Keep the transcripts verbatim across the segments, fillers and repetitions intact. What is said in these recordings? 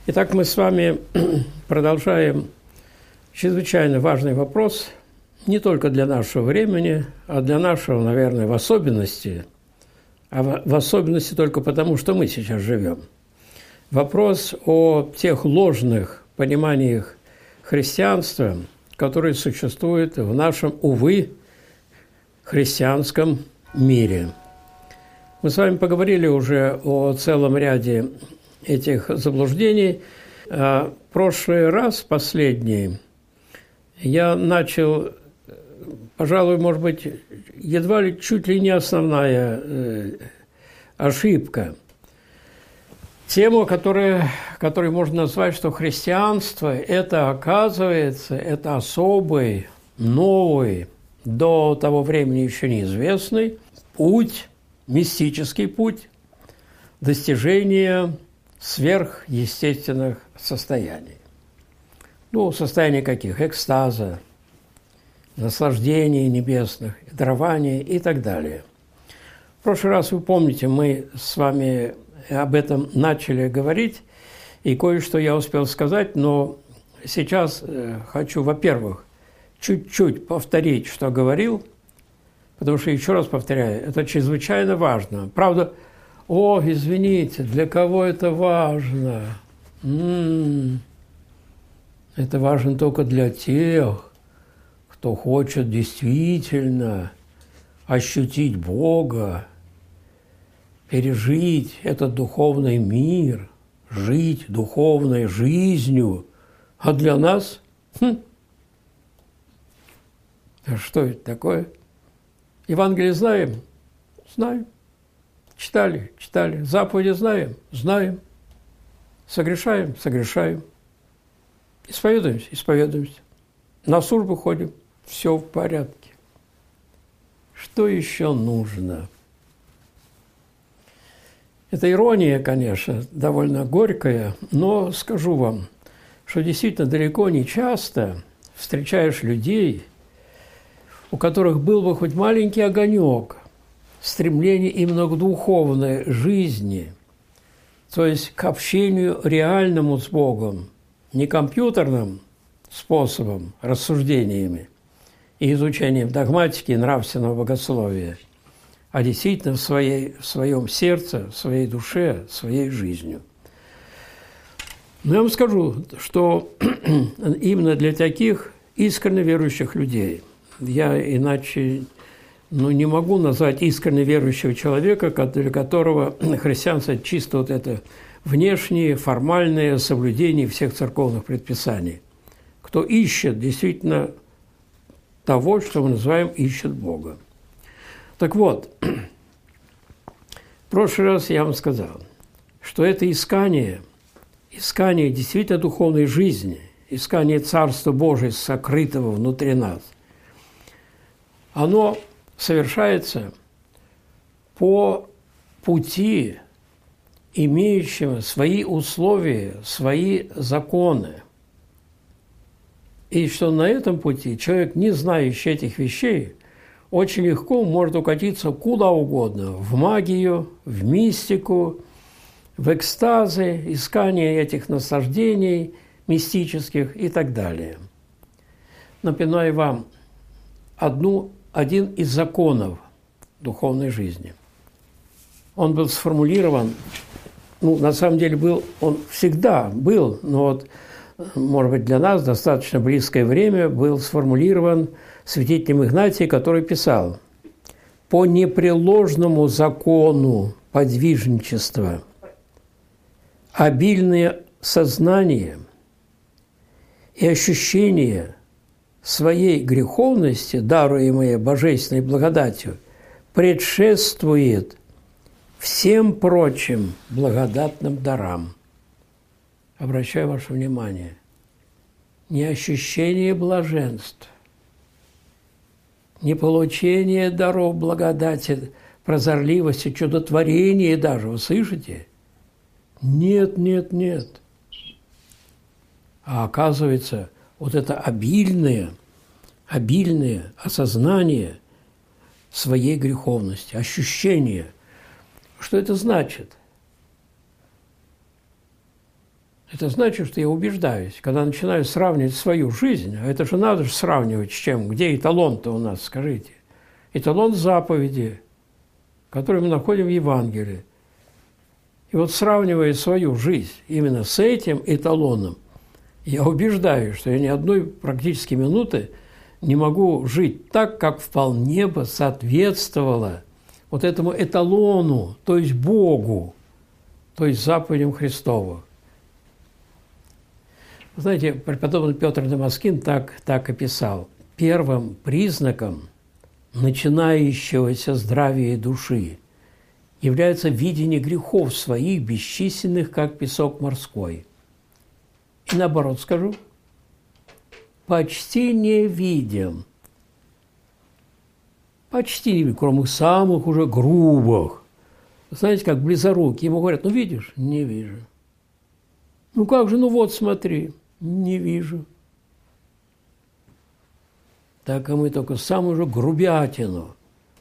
Итак, мы с вами продолжаем чрезвычайно важный вопрос не только для нашего времени, а для нашего, наверное, в особенности, а в особенности только потому, что мы сейчас живем. Вопрос о тех ложных пониманиях христианства, которые существуют в нашем, увы, христианском мире. Мы с вами поговорили уже о целом ряде этих заблуждений. В прошлый раз, последний, я начал, пожалуй, может быть, едва ли чуть ли не основная ошибка. Тему, которая, которую можно назвать, что христианство – это, оказывается, это особый, новый, до того времени еще неизвестный путь, мистический путь достижения сверхъестественных состояний. Ну, состояния каких? Экстаза, наслаждений небесных, дарования и так далее. В прошлый раз, вы помните, мы с вами об этом начали говорить, и кое-что я успел сказать, но сейчас хочу, во-первых, чуть-чуть повторить, что говорил, потому что, еще раз повторяю, это чрезвычайно важно. Правда, о, извините, для кого это важно? М-м-м. Это важно только для тех, кто хочет действительно ощутить Бога, пережить этот духовный мир, жить духовной жизнью. А для нас? Хм. А что это такое? Евангелие знаем? Знаем. Читали? Читали. Заповеди знаем? Знаем. Согрешаем? Согрешаем. Исповедуемся? Исповедуемся. На службу ходим? Все в порядке. Что еще нужно? Это ирония, конечно, довольно горькая, но скажу вам, что действительно далеко не часто встречаешь людей, у которых был бы хоть маленький огонек стремления именно к духовной жизни, то есть к общению реальному с Богом, не компьютерным способом, рассуждениями и изучением догматики и нравственного богословия, а действительно в, своей, в своем сердце, в своей душе, своей жизнью. Но я вам скажу, что именно для таких искренне верующих людей, я иначе ну, не могу назвать искренне верующего человека, для которого христианство чисто вот это внешние, формальные соблюдения всех церковных предписаний. Кто ищет действительно того, что мы называем «ищет Бога». Так вот, в прошлый раз я вам сказал, что это искание, искание действительно духовной жизни, искание Царства Божия, сокрытого внутри нас, оно совершается по пути, имеющего свои условия, свои законы. И что на этом пути человек, не знающий этих вещей, очень легко может укатиться куда угодно, в магию, в мистику, в экстазы, искание этих наслаждений мистических и так далее. Напоминаю вам одну, один из законов духовной жизни. Он был сформулирован, ну, на самом деле был, он всегда был, но вот, может быть, для нас достаточно близкое время был сформулирован святителем Игнатием, который писал: «По непреложному закону подвижничества обильное сознание и ощущение своей греховности, даруемое божественной благодатью, предшествует всем прочим благодатным дарам». Обращаю ваше внимание, не ощущение блаженства, не получение даров благодати, прозорливости, чудотворения даже, вы слышите? Нет, нет, нет. А оказывается, вот это обильное, обильное осознание своей греховности, ощущение. Что это значит? Это значит, что я убеждаюсь, когда начинаю сравнивать свою жизнь, а это же надо же сравнивать с чем, где эталон-то у нас, скажите. Эталон заповеди, который мы находим в Евангелии. И вот сравнивая свою жизнь именно с этим эталоном, я убеждаюсь, что я ни одной практически минуты не могу жить так, как вполне бы соответствовало вот этому эталону, то есть Богу, то есть заповедям Христовым. Знаете, преподобный Петр Дамаскин так, так описал. Первым признаком начинающегося здравия души является видение грехов своих, бесчисленных, как песок морской. И наоборот скажу, почти не видим. Почти не видим, кроме самых уже грубых. Знаете, как близорукие. Ему говорят, ну видишь? Не вижу. Ну как же, ну вот смотри. Не вижу. Так и мы только самую же грубятину.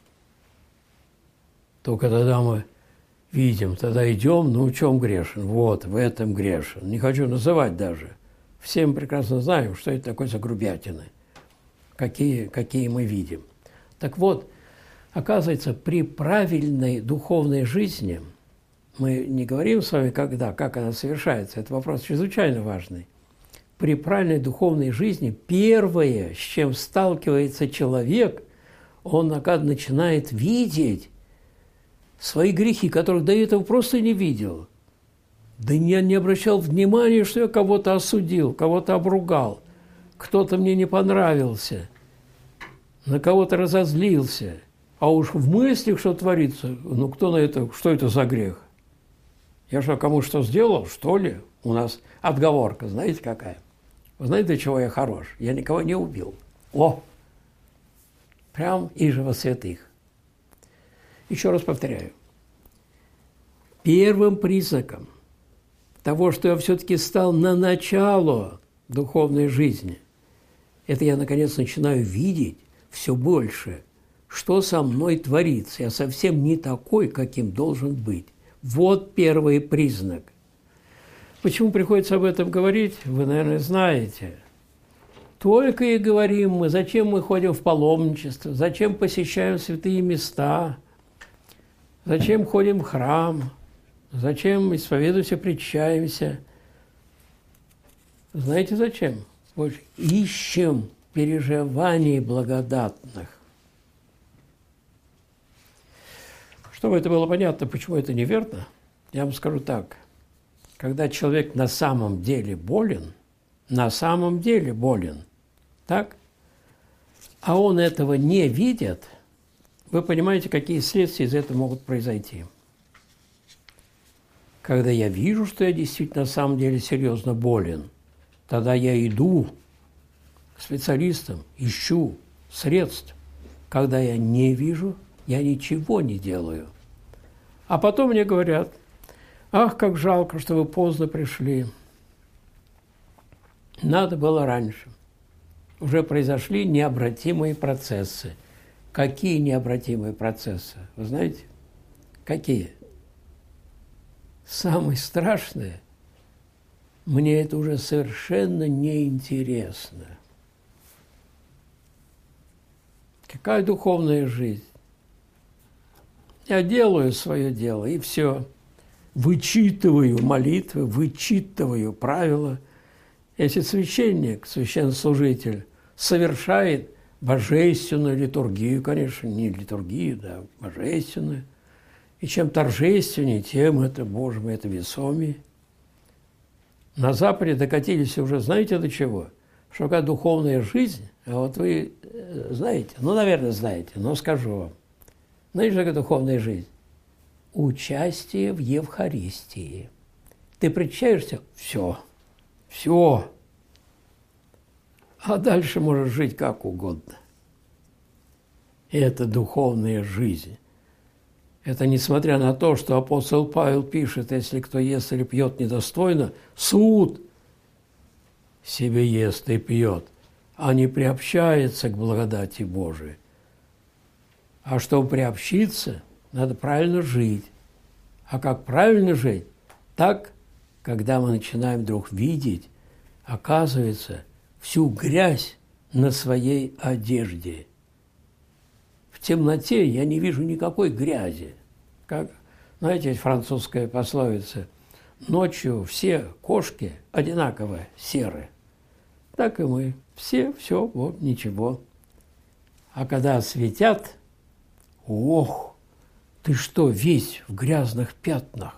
Только тогда мы видим, тогда идем, ну в чем грешен? Вот, в этом грешен. Не хочу называть даже. Все мы прекрасно знаем, что это такое за грубятины, какие, какие мы видим. Так вот, оказывается, при правильной духовной жизни, мы не говорим с вами, когда, как она совершается, это вопрос чрезвычайно важный. При правильной духовной жизни первое, с чем сталкивается человек, он, оказывается, начинает видеть свои грехи, которых до этого просто не видел. Да я не обращал внимания, что я кого-то осудил, кого-то обругал, кто-то мне не понравился, на кого-то разозлился. А уж в мыслях, что творится, ну кто на это, что это за грех? Я что, кому что сделал, что ли? У нас отговорка, знаете, какая? Вы знаете, до чего я хорош? Я никого не убил. О! Прям иже во святых. Еще раз повторяю. Первым признаком того, что я все-таки стал на начало духовной жизни, это я, наконец, начинаю видеть все больше, что со мной творится. Я совсем не такой, каким должен быть. Вот первый признак. Почему приходится об этом говорить, вы, наверное, знаете. Только и говорим мы, зачем мы ходим в паломничество, зачем посещаем святые места, зачем ходим в храм, зачем исповедуемся, причащаемся. Знаете зачем? Вот ищем переживаний благодатных. Чтобы это было понятно, почему это неверно, я вам скажу так. Когда человек на самом деле болен, на самом деле болен, так? А он этого не видит, вы понимаете, какие следствия из этого могут произойти. Когда я вижу, что я действительно на самом деле серьезно болен, тогда я иду к специалистам, ищу средств. Когда я не вижу, я ничего не делаю. А потом мне говорят, ах, как жалко, что вы поздно пришли. Надо было раньше. Уже произошли необратимые процессы. Какие необратимые процессы? Вы знаете? Какие? Самое страшное, мне это уже совершенно неинтересно. Какая духовная жизнь? Я делаю свое дело, и все. Вычитываю молитвы, вычитываю правила. Если священник, священнослужитель совершает божественную литургию, конечно, не литургию, да, божественную, и чем торжественнее, тем это, Боже мой, это весомее. На Западе докатились уже, знаете, до чего? Что такая духовная жизнь, а вот вы знаете, ну, наверное, знаете, но скажу вам. Знаете, что такая духовная жизнь? Участие в Евхаристии. Ты причащаешься? Все. Все. А дальше можешь жить как угодно. И это духовная жизнь. Это несмотря на то, что апостол Павел пишет, если кто ест или пьет недостойно, суд себе ест и пьет, а не приобщается к благодати Божией. А чтобы приобщиться, надо правильно жить. А как правильно жить? Так, когда мы начинаем вдруг видеть, оказывается, всю грязь на своей одежде. В темноте я не вижу никакой грязи. Как, знаете, есть французская пословица: ночью все кошки одинаково серые. Так и мы. Все, все, вот, ничего. А когда светят, ох, ты что, весь в грязных пятнах.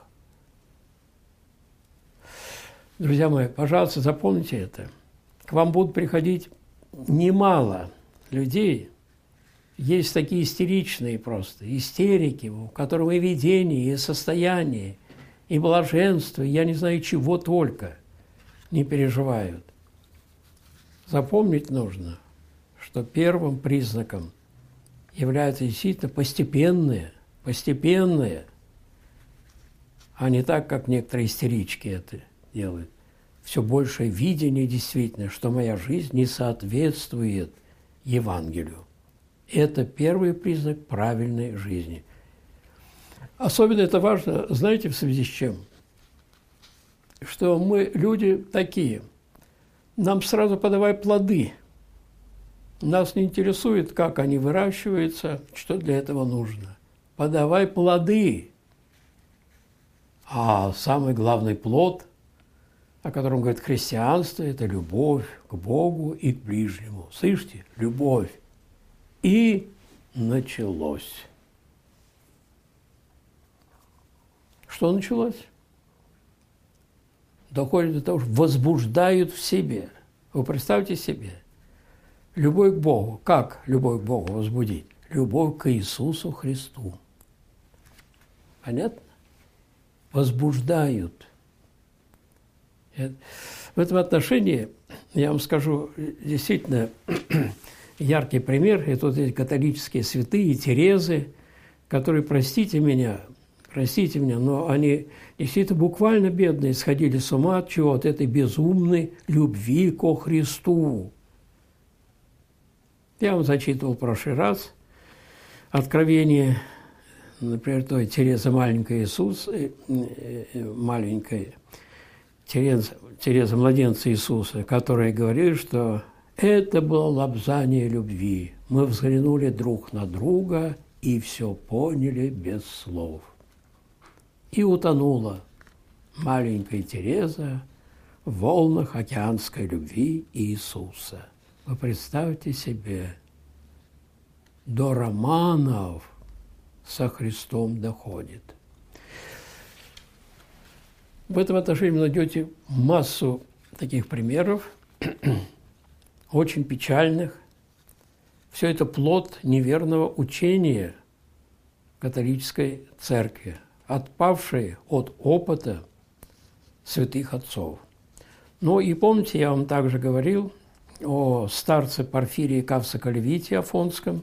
Друзья мои, пожалуйста, запомните это. К вам будут приходить немало людей. Есть такие истеричные просто, истерики, у которых и видение, и состояние, и блаженство, и я не знаю, чего только не переживают. Запомнить нужно, что первым признаком является действительно постепенное, постепенное, а не так, как некоторые истерички это делают. Все большее видение действительно, что моя жизнь не соответствует Евангелию. Это первый признак правильной жизни. Особенно это важно, знаете, в связи с чем? Что мы люди такие. Нам сразу подавай плоды. Нас не интересует, как они выращиваются, что для этого нужно. Подавай плоды. А самый главный плод, о котором говорит христианство, это любовь к Богу и к ближнему. Слышите? Любовь. И началось. Что началось? Доходит до того, что возбуждают в себе. Вы представьте себе. Любовь к Богу. Как любовь к Богу возбудить? Любовь к Иисусу Христу. Понятно? Возбуждают. В этом отношении я вам скажу действительно яркий пример. Это вот эти католические святые, Терезы, которые, простите меня, простите меня, но они действительно буквально бедные, сходили с ума от чего? От этой безумной любви ко Христу. Я вам зачитывал в прошлый раз откровение, например, той Терезы маленькой Иисус, маленькой Тереза, Тереза младенца Иисуса, которая говорит, что это было лобзание любви. Мы взглянули друг на друга и все поняли без слов. И утонула маленькая Тереза в волнах океанской любви Иисуса. Вы представьте себе, до романов со Христом доходит. В этом отношении вы найдете массу таких примеров, очень печальных. Все это плод неверного учения католической церкви, отпавшей от опыта святых отцов. Ну и помните, я вам также говорил о старце Порфирии Кавсо-Кальвите Афонском,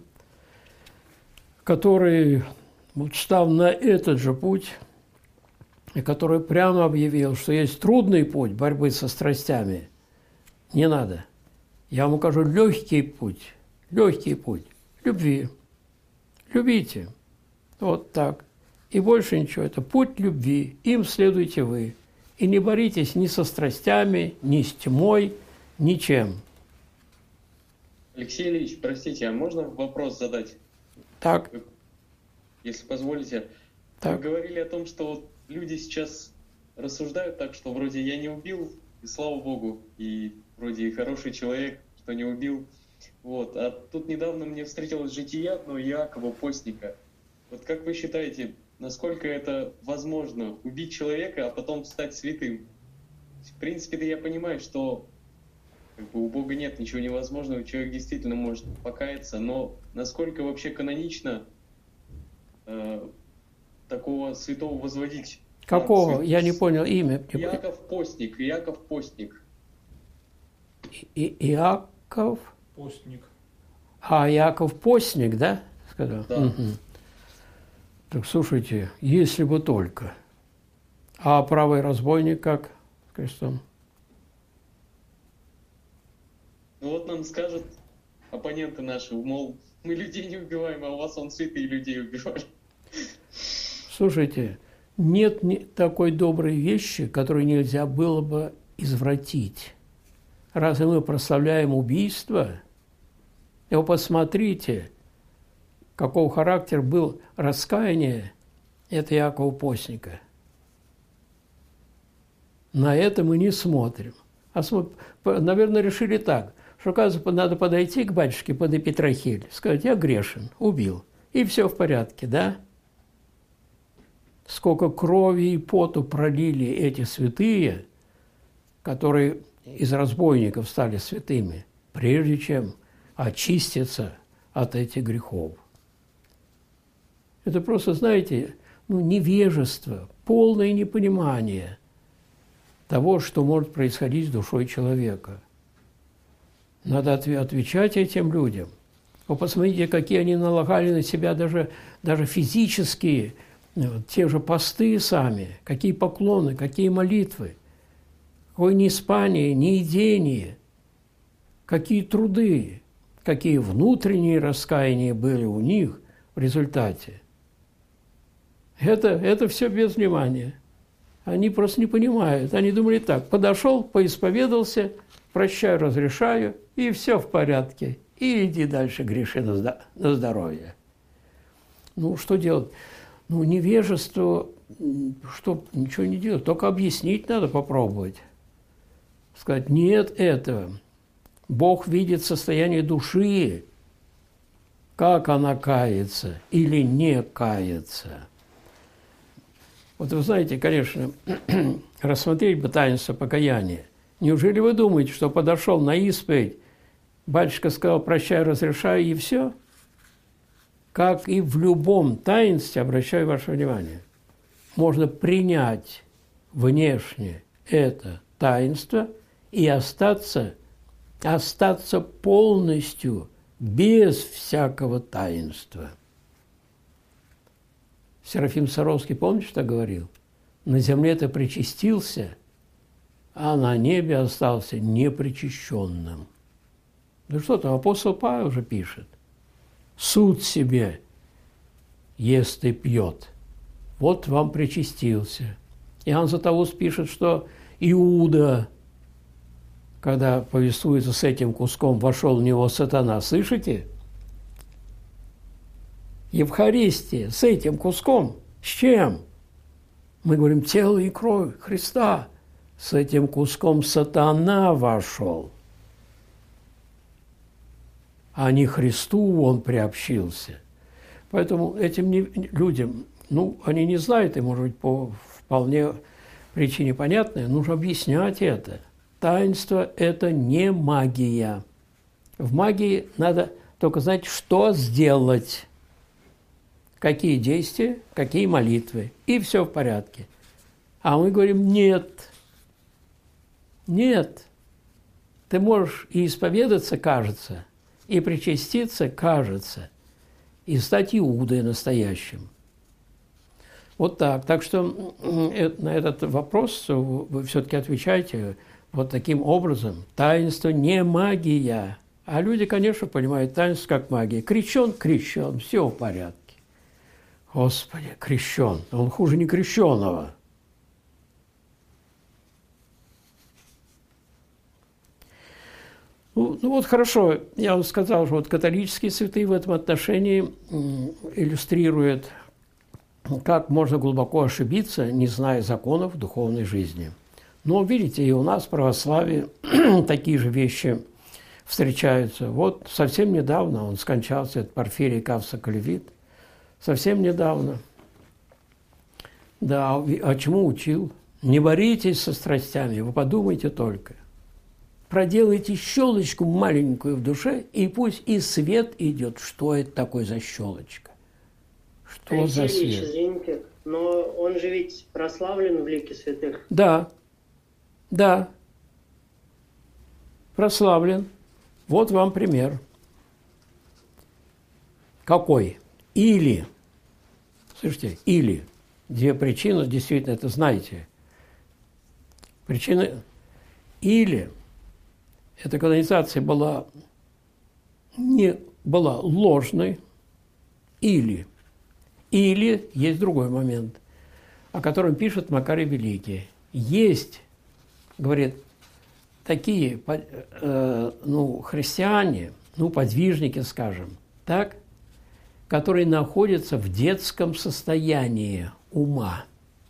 который, вот, став на этот же путь, и который прямо объявил, что есть трудный путь борьбы со страстями, не надо. Я вам укажу легкий путь, легкий путь любви. Любите. Вот так. И больше ничего. Это путь любви. Им следуйте вы. И не боритесь ни со страстями, ни с тьмой, ничем. Алексей Ильич, простите, а можно вопрос задать? Так. Если позволите. Так. Вы говорили о том, что вот люди сейчас рассуждают так, что вроде я не убил, и слава Богу, и вроде хороший человек, что не убил. Вот. А тут недавно мне встретилось житие одного Иакова Постника. Вот как вы считаете, насколько это возможно убить человека, а потом стать святым? В принципе-то я понимаю, что как бы у Бога нет ничего невозможного, человек действительно может покаяться, но насколько вообще канонично э, такого святого возводить? Какого? Свят... Я не понял имя. Иаков Постник. Иаков Постник. И, Иаков? Постник. А, Иаков Постник, да? Сказал. Да. Угу. Так, слушайте, если бы только. А правый разбойник как с крестом? Ну вот нам скажут оппоненты наши, мол, мы людей не убиваем, а у вас он святые людей убивали. Слушайте, Нет такой доброй вещи, которую нельзя было бы извратить. Разве мы прославляем убийство? И вы посмотрите, какого характера был раскаяние это Иакова Постника. На это мы не смотрим. А см... наверное, решили так, что, оказывается, надо подойти к батюшке под Епитрахиль, сказать: я грешен, убил, и все в порядке, да? Сколько крови и поту пролили эти святые, которые из разбойников стали святыми, прежде чем очиститься от этих грехов. Это просто, знаете, ну, невежество, полное непонимание того, что может происходить с душой человека. Надо отвечать этим людям. Вы посмотрите, какие они налагали на себя даже, даже физические, вот, те же посты сами, какие поклоны, какие молитвы, какое неспание, неедение, какие труды, какие внутренние раскаяния были у них в результате. Это, это все без внимания. Они просто не понимают. Они думали так: подошел, поисповедался, прощаю, разрешаю, и все в порядке. И иди дальше, греши на здоровье. Ну, что делать? Ну, невежество, что ничего не делать, только объяснить надо, попробовать. Сказать: нет этого. Бог видит состояние души, как она кается или не кается. Вот вы знаете, конечно, рассмотреть бы таинство покаяния. Неужели вы думаете, что подошел на исповедь, батюшка сказал: прощаю, разрешаю, и все? Как и в любом таинстве, обращаю ваше внимание, можно принять внешне это таинство и остаться, остаться полностью без всякого таинства. Серафим Саровский, помните, что говорил? На земле ты причастился, а на небе остался непричащенным. Ну что там, апостол Павел уже пишет: суд себе ест и пьет. Вот вам причастился. Иоанн Златоуст пишет, что Иуда, когда повествуется с этим куском, вошел в него сатана. Слышите? Евхаристия с этим куском. С чем? Мы говорим: тело и кровь Христа. С этим куском сатана вошел. А не Христу он приобщился. Поэтому этим не, людям, ну, они не знают, и, может быть, по вполне причине понятной, нужно объяснять это. Таинство – это не магия. В магии надо только знать, что сделать, какие действия, какие молитвы, и все в порядке. А мы говорим: нет, нет. Ты можешь и исповедаться, кажется, и причаститься, кажется, и стать Иудой настоящим. Вот так. Так что на этот вопрос вы все-таки отвечаете вот таким образом. Таинство не магия. А люди, конечно, понимают таинство как магия. Крещен, крещен, все в порядке. Господи, крещен. Он хуже не крещенного. Ну, ну вот хорошо, я вам сказал, что вот католические святые в этом отношении иллюстрируют, как можно глубоко ошибиться, не зная законов духовной жизни. Но, видите, и у нас в православии такие же вещи встречаются. Вот совсем недавно он скончался, это Порфирий Кавсо-Колевит, совсем недавно. Да, а чему учил? Не боритесь со страстями, вы подумайте только. Проделайте щелочку маленькую в душе, и пусть и свет идет. Что это такое за щелочка? Что Алексей за свет? Ильич, извините, но он же ведь прославлен в лике святых. Да, да, прославлен. Вот вам пример. Какой? Или, слышите, или, две причины, действительно, это знаете. Причина или эта канонизация была, не была ложной, или, или есть другой момент. о котором пишет Макарий Великий. Есть, говорит, такие э, ну, христиане, ну, подвижники, скажем, так, которые находятся в детском состоянии ума.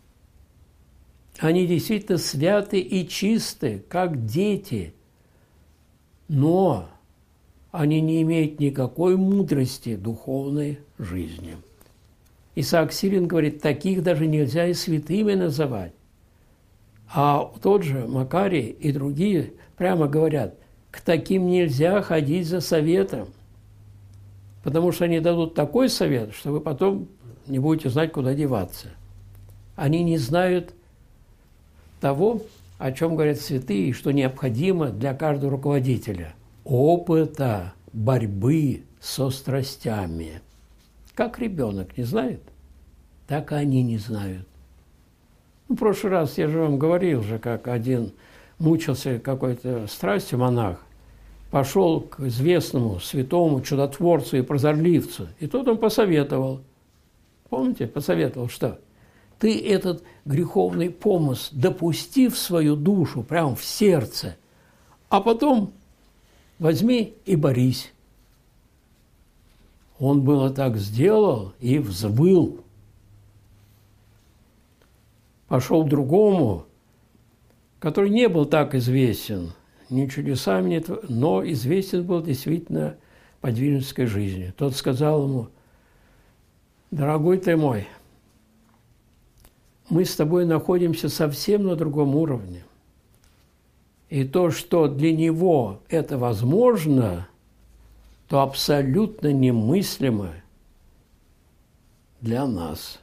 Они действительно святы и чисты, как дети, но они не имеют никакой мудрости духовной жизни. Исаак Сирин говорит, таких даже нельзя и святыми называть. А тот же Макарий и другие прямо говорят, к таким нельзя ходить за советом, потому что они дадут такой совет, что вы потом не будете знать, куда деваться. Они не знают того, о чем говорят святые, что необходимо для каждого руководителя – опыта борьбы со страстями. Как ребенок не знает, так и они не знают. Ну, в прошлый раз я же вам говорил же, как один мучился какой-то страстью монах, пошел к известному святому чудотворцу и прозорливцу, и тот он посоветовал. Помните, посоветовал, что ты этот греховный помысл допусти в свою душу, прямо в сердце, а потом возьми и борись. Он было так сделал и взвыл. Пошел к другому, который не был так известен, ни чудесами, но известен был действительно подвижнической жизнью. Тот сказал ему, дорогой ты мой, мы с тобой находимся совсем на другом уровне. И то, что для него это возможно, то абсолютно немыслимо для нас.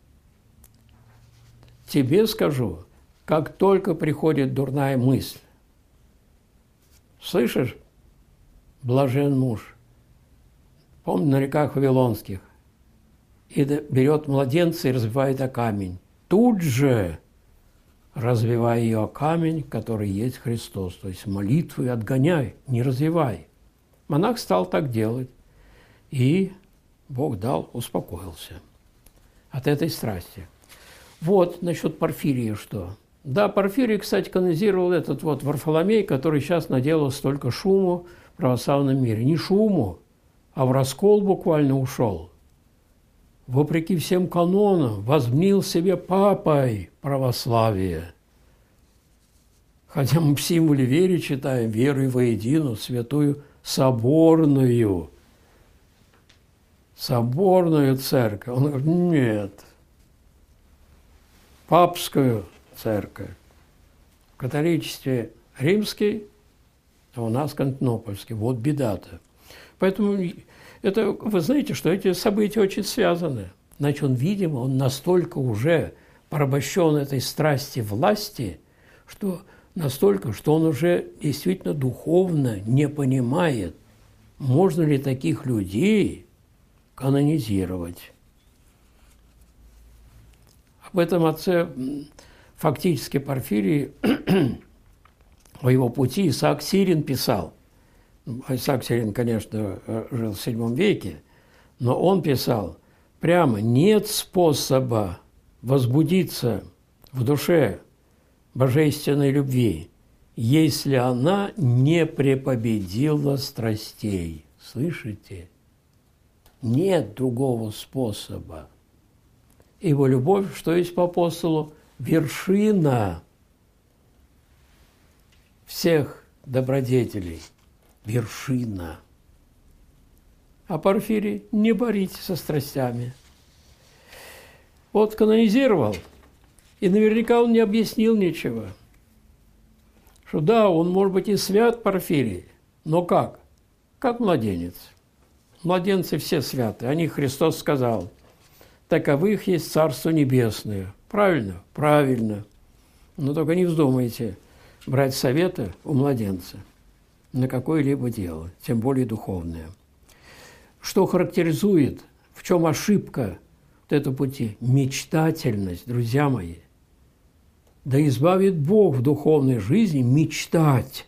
Тебе скажу, как только приходит дурная мысль, слышишь, блажен муж, помню, на реках Вавилонских, и берет младенца и разбивает о камень. Тут же развивай ее о камень, который есть Христос. То есть молитву отгоняй, не развивай. Монах стал так делать, и Бог дал, успокоился от этой страсти. Вот насчет Порфирия что. Да, Порфирий, кстати, канонизировал этот вот Варфоломей, который сейчас наделал столько шуму в православном мире. Не шуму, а в раскол буквально ушел. Вопреки всем канонам возмнил себе папой православие. Хотя мы в символе веры читаем веру воедино, святую соборную, соборную церковь. Он говорит, нет, папскую церковь. В католичестве римский, а у нас константинопольский. Вот беда-то. Поэтому это, вы знаете, что эти события очень связаны. Значит, он, видимо, он настолько уже порабощен этой страсти власти, что настолько, что он уже действительно духовно не понимает, можно ли таких людей канонизировать. Об этом отце фактически Порфирий о его пути Исаак Сирин писал. Исаак Сирин, конечно, жил в седьмом веке, но он писал прямо: нет способа возбудиться в душе божественной любви, если она не препобедила страстей. Слышите? Нет другого способа. Ибо любовь, что есть по апостолу, вершина всех добродетелей. Вершина. А Порфирий: не боритесь со страстями. Вот канонизировал, и наверняка он не объяснил ничего. Что да, он может быть и свят, Порфирий, но как? Как младенец. Младенцы все святы, о них Христос сказал: таковых есть Царство Небесное. Правильно? Правильно. Но только не вздумайте брать советы у младенца на какое-либо дело, тем более духовное. Что характеризует, в чем ошибка вот этого пути? Мечтательность, друзья мои. Да избавит Бог в духовной жизни мечтать.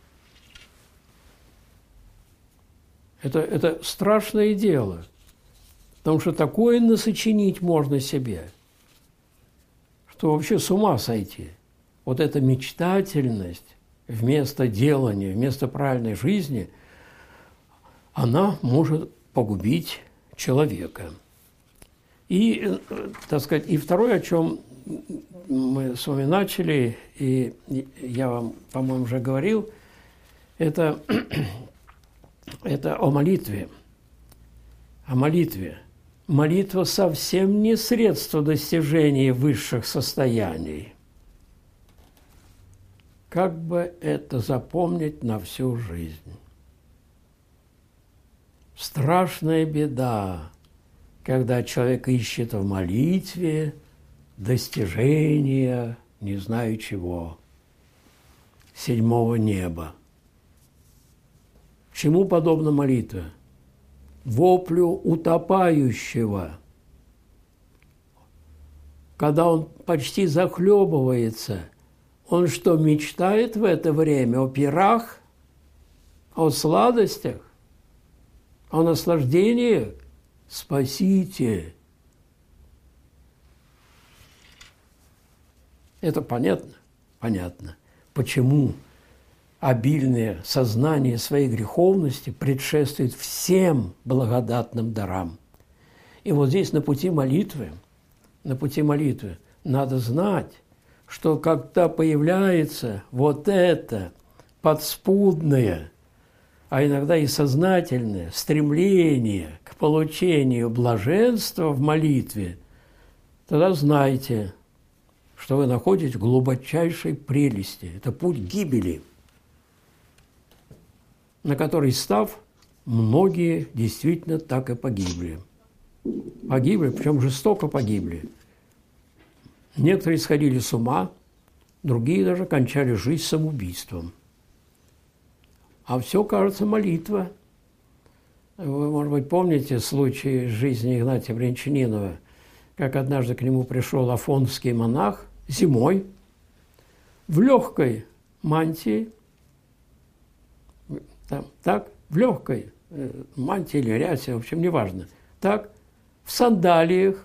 Это, это страшное дело, потому что такое насочинить можно себе. то вообще с ума сойти. Вот эта мечтательность вместо делания, вместо правильной жизни, она может погубить человека. И, так сказать, и второе, о чем мы с вами начали, и я вам, по-моему, уже говорил, это, это о молитве. О молитве. Молитва совсем не средство достижения высших состояний. Как бы это запомнить на всю жизнь? Страшная беда, когда человек ищет в молитве достижения, не знаю чего, седьмого неба. Чему подобна молитва? Воплю утопающего. Когда он почти захлебывается, он что, мечтает в это время о пирах, о сладостях, о наслаждении? Спасите! Это понятно? Понятно. Почему обильное сознание своей греховности предшествует всем благодатным дарам? И вот здесь на пути молитвы, на пути молитвы надо знать, что когда появляется вот это подспудное, а иногда и сознательное стремление к получению блаженства в молитве, тогда знайте, что вы находитесь в глубочайшей прелести. Это путь гибели, на который став, многие действительно так и погибли. Погибли, причем жестоко погибли. Некоторые сходили с ума, другие даже кончали жизнь самоубийством. А все, кажется, молитва. Вы, может быть, помните случай жизни Игнатия Брянчанинова, как однажды к нему пришел афонский монах зимой в легкой мантии, там, так, в легкой мантии или рясе, в общем, неважно, так, в сандалиях.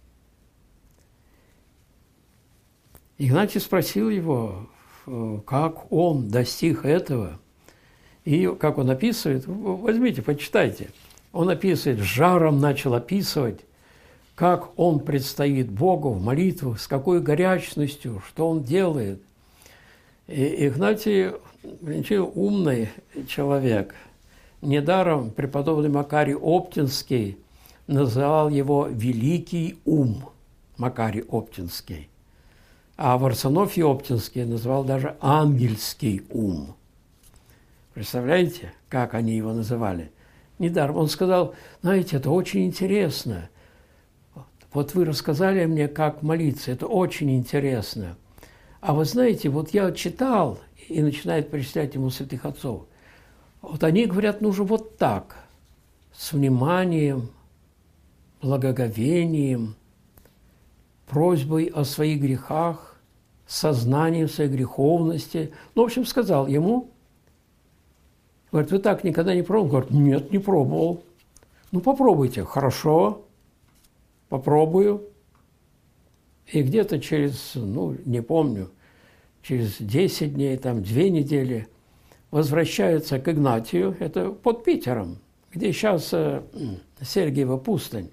Игнатий спросил его, как он достиг этого. И, как он описывает, возьмите, почитайте. Он описывает, жаром начал описывать, как он предстоит Богу в молитву, с какой горячностью, что он делает. И Игнатий умный человек. Недаром преподобный Макарий Оптинский называл его «великий ум», Макарий Оптинский. А Варсонофий Оптинский назвал даже «ангельский ум». Представляете, как они его называли? Недаром он сказал, знаете, это очень интересно. Вот вы рассказали мне, как молиться, это очень интересно. А вы знаете, вот я читал, и начинает перечислять ему святых отцов. Вот они говорят, нужно вот так, с вниманием, благоговением, просьбой о своих грехах, сознанием своей греховности. Ну, в общем, сказал ему, говорит, вы так никогда не пробовали? Говорит, нет, не пробовал. Ну, попробуйте. Хорошо, попробую. И где-то через, ну, не помню, через десять дней, там, две недели возвращаются к Игнатию, это под Питером, где сейчас э, Сергиева пустынь.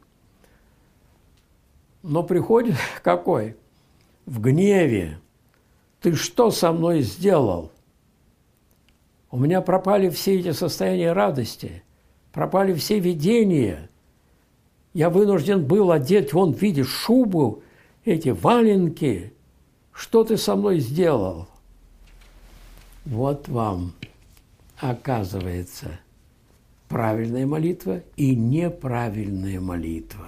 Но приходит какой? В гневе. Ты что со мной сделал? У меня пропали все эти состояния радости, пропали все видения. Я вынужден был одеть, вон, видишь, шубу, эти валенки. Что ты со мной сделал? Вот вам, оказывается, правильная молитва и неправильная молитва.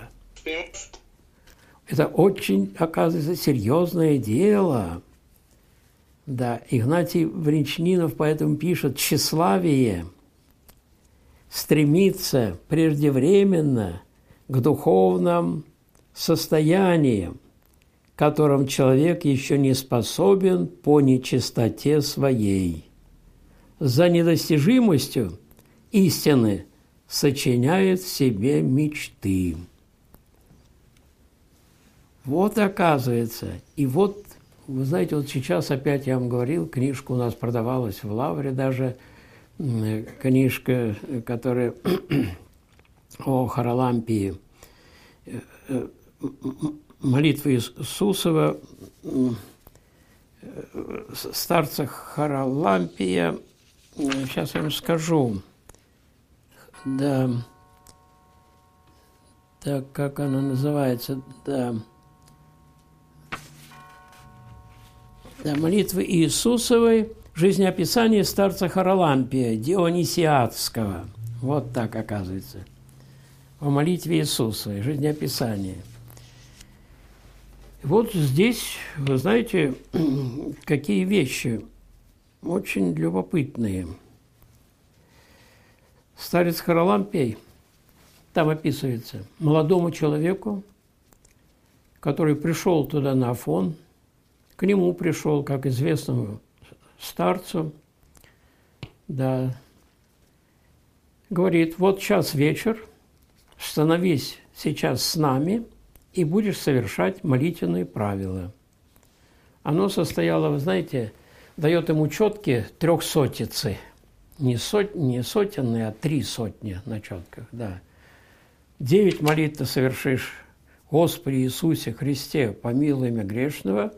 Это очень, оказывается, серьезное дело. Да, Игнатий Брянчанинов поэтому пишет, тщеславие стремится преждевременно к духовным состояниям, которым человек еще не способен по нечистоте своей. За недостижимостью истины сочиняет в себе мечты. Вот оказывается. И вот, вы знаете, вот сейчас опять я вам говорил, книжка у нас продавалась в Лавре даже, книжка, которая о Харалампии, молитва Иисусова, старца Харалампия, сейчас я вам скажу, да, так как она называется, да, да, молитвы Иисусовой, жизнеописание старца Харалампия, Дионисиатского, вот так оказывается, о молитве Иисусовой, жизнеописание. Вот здесь, вы знаете, какие вещи очень любопытные. Старец Харалампий, там описывается, молодому человеку, который пришел туда на Афон, к нему пришел, как известному старцу, да, говорит, вот час вечер, становись сейчас с нами, и будешь совершать молитвенные правила. Оно состояло, вы знаете, дает ему четкие трехсотицы, не, сот, не сотенные, а три сотни на четках, да. Девять молитв ты совершишь: Господи Иисусе Христе, помилуй меня грешного,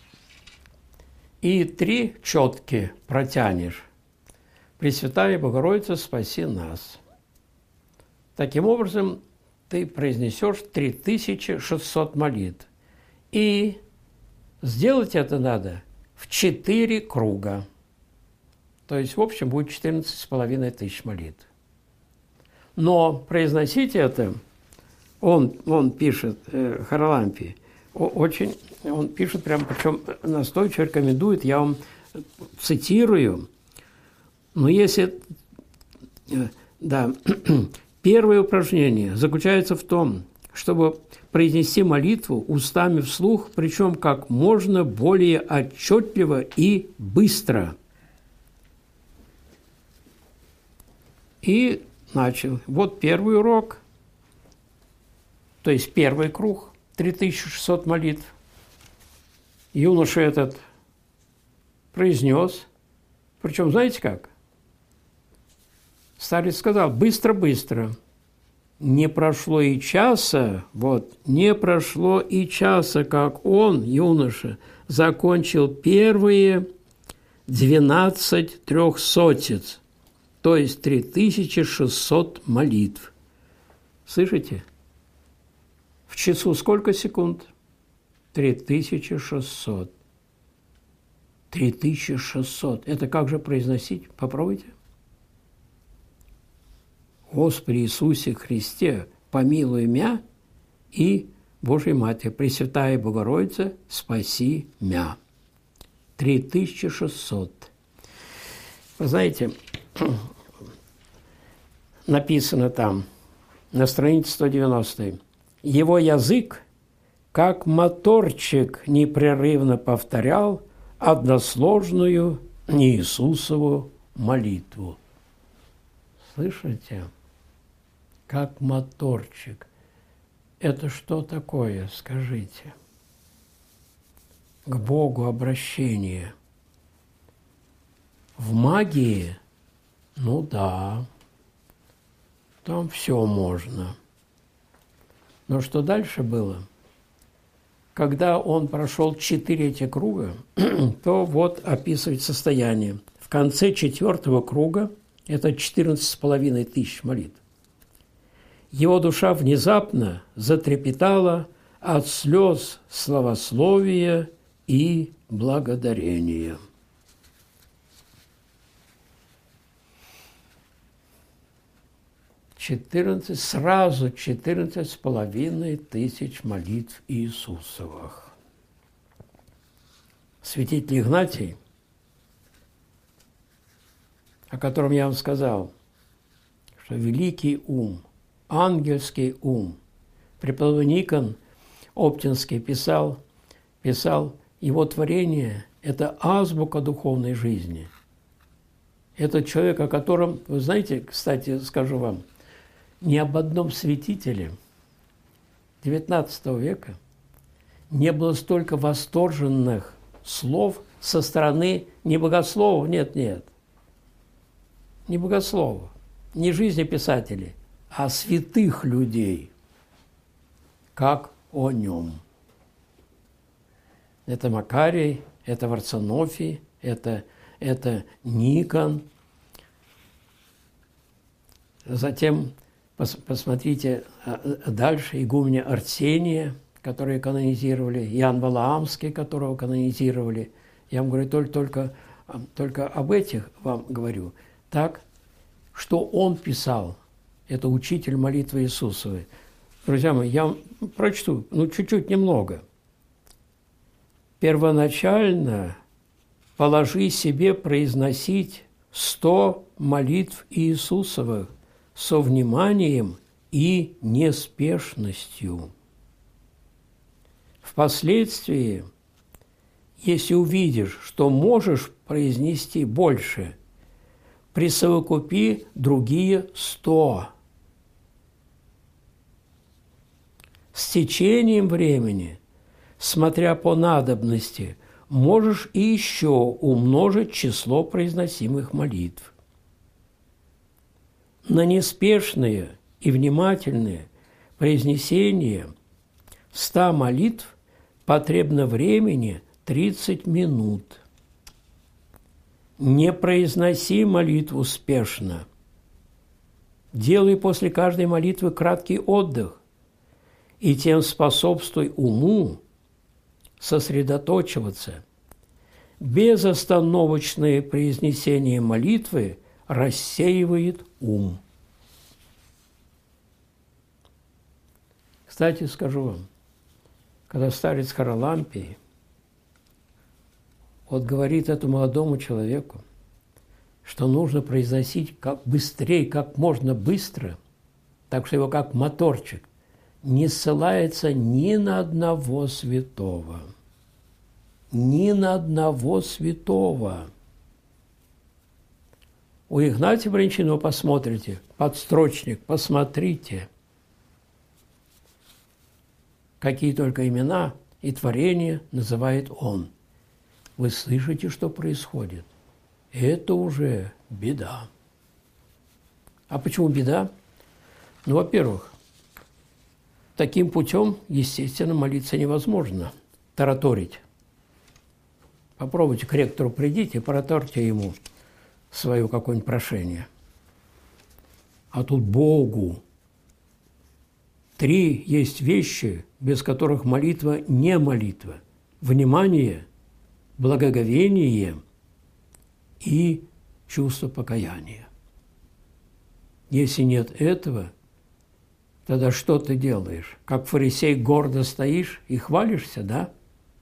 и три четкие протянешь: Пресвятая Богородица, спаси нас. Таким образом, ты произнесешь три тысячи шестьсот молитв. И сделать это надо в четыре круга. То есть, в общем, будет четырнадцать с половиной тысяч молитв. Но произносить это, он, он пишет, э, Харалампий, очень, он пишет прям, причем настойчиво рекомендует, я вам цитирую, но если, э, да, первое упражнение заключается в том, чтобы произнести молитву устами вслух, причем как можно более отчетливо и быстро. И начал. Вот первый урок, то есть первый круг, три тысячи шестьсот молитв. Юноша этот произнес, причем знаете как? Старец сказал: быстро-быстро. Не прошло и часа, вот, не прошло и часа, как он, юноша, закончил первые двенадцать трехсотиц, то есть три тысячи шестьсот молитв. Слышите? В часу сколько секунд? три тысячи шестьсот. три тысячи шестьсот. Это как же произносить? Попробуйте. Господи Иисусе Христе, помилуй мя, и Божьей Матери, Пресвятая Богородица, спаси мя. три тысячи шестьсот. Вы знаете, написано там, на странице сто девяностой, его язык, как моторчик, непрерывно повторял односложную Иисусову молитву. Слышите? Как моторчик. Это что такое, скажите? К Богу обращение. В магии? Ну да. Там все можно. Но что дальше было? Когда он прошел четыре эти круга, то вот описывает состояние. В конце четвертого круга, это четырнадцать с половиной тысяч молитв, его душа внезапно затрепетала от слез славословия и благодарения. четырнадцать, сразу четырнадцать с половиной тысяч молитв Иисусовых. Святитель Игнатий, о котором я вам сказал, что великий ум, ангельский ум, преподобный Никон Оптинский писал, писал, его творение – это азбука духовной жизни. Это человек, о котором, вы знаете, кстати, скажу вам, ни об одном святителе девятнадцатого века не было столько восторженных слов со стороны не богословов, нет, нет, не богословов, не жизнеписателей, а святых людей, как о нем. Это Макарий, это Варцанофий, это, это Никон. Затем пос, посмотрите дальше, игуменя Арсения, которые канонизировали, Иоанн Валаамский, которого канонизировали. Я вам говорю только, только, только об этих вам говорю. Так, что он писал, это учитель молитвы Иисусовой. Друзья мои, я вам прочту, ну, чуть-чуть, немного. Первоначально положи себе произносить сто молитв Иисусовых со вниманием и неспешностью. Впоследствии, если увидишь, что можешь произнести больше, присовокупи другие сто. С течением времени, смотря по надобности, можешь и еще умножить число произносимых молитв. На неспешные и внимательные произнесения ста молитв потребно времени тридцать минут. Не произноси молитву спешно. Делай после каждой молитвы краткий отдых, и тем способствуй уму сосредоточиваться. Безостановочное произнесение молитвы рассеивает ум. Кстати, скажу вам, когда старец Харалампий вот говорит этому молодому человеку, что нужно произносить как быстрее, как можно быстро, так что его как моторчик, не ссылается ни на одного святого. Ни на одного святого. У Игнатия Брянчанина посмотрите, подстрочник, посмотрите, какие только имена и творения называет он. Вы слышите, что происходит? Это уже беда. А почему беда? Ну, во-первых, таким путем, естественно, молиться невозможно, тараторить. Попробуйте к ректору придите, тараторьте ему свое какое-нибудь прошение. А тут Богу. Три есть вещи, без которых молитва не молитва. Внимание, благоговение и чувство покаяния. Если нет этого, тогда что ты делаешь? Как фарисей гордо стоишь и хвалишься, да?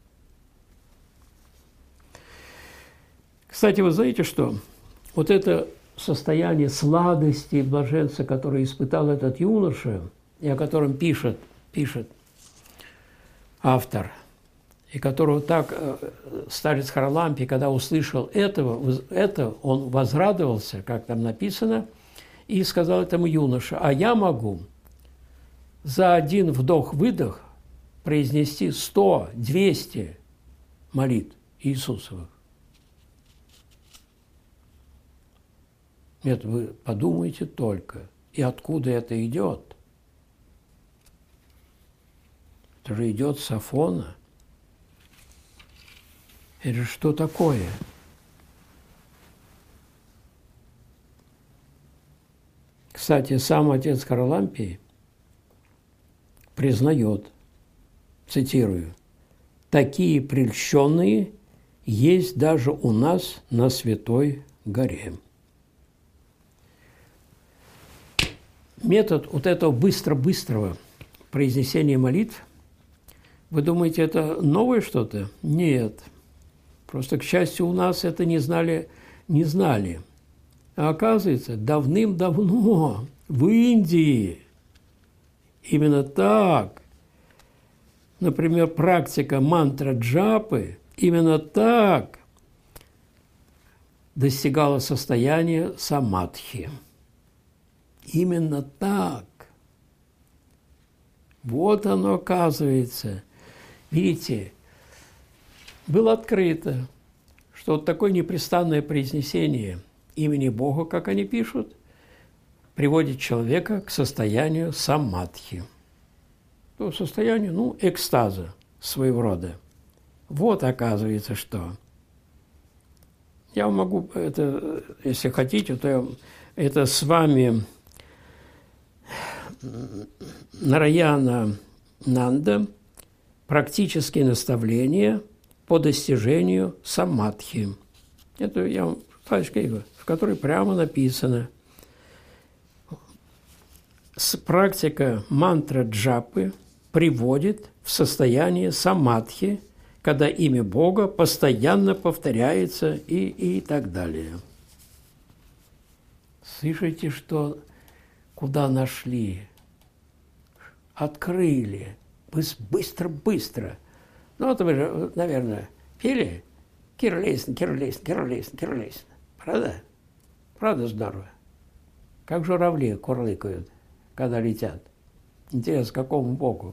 Кстати, вы знаете что? Вот это состояние сладости и блаженства, которое испытал этот юноша, и о котором пишет, пишет автор, и которого так старец Харалампий, когда услышал этого, это, он возрадовался, как там написано, и сказал этому юноше: а я могу за один вдох-выдох произнести сто, двести молитв Иисусовых. Нет, вы подумайте только, и откуда это идет? Это же идет с Афона. Это что такое? Кстати, сам отец Харалампий признает, цитирую, «такие прельщенные есть даже у нас на Святой горе». Метод вот этого быстро-быстрого произнесения молитв, вы думаете, это новое что-то? Нет. Просто, к счастью, у нас это не знали, не знали. А оказывается, давным-давно в Индии именно так, например, практика мантра-джапы, именно так достигала состояния самадхи. Именно так. Вот оно оказывается. Видите, было открыто, что вот такое непрестанное произнесение имени Бога, как они пишут, приводит человека к состоянию самадхи. То состоянию, ну, экстаза своего рода. Вот, оказывается, что. Я могу, это, если хотите, то я, это с вами Нараяна Нанда, практические наставления по достижению самадхи. Это я вам в которой прямо написано. Практика мантра джапы приводит в состояние самадхи, когда имя Бога постоянно повторяется и, и так далее. Слышите, что куда нашли? Открыли. Быстро-быстро. Ну, вот вы же, наверное, пели «Кирлейсен, Кирлейсен, Кирлейсен, Кирлейсен». Правда? Правда здорово? Как журавли курлыкают, когда летят. Интересно, какому Богу?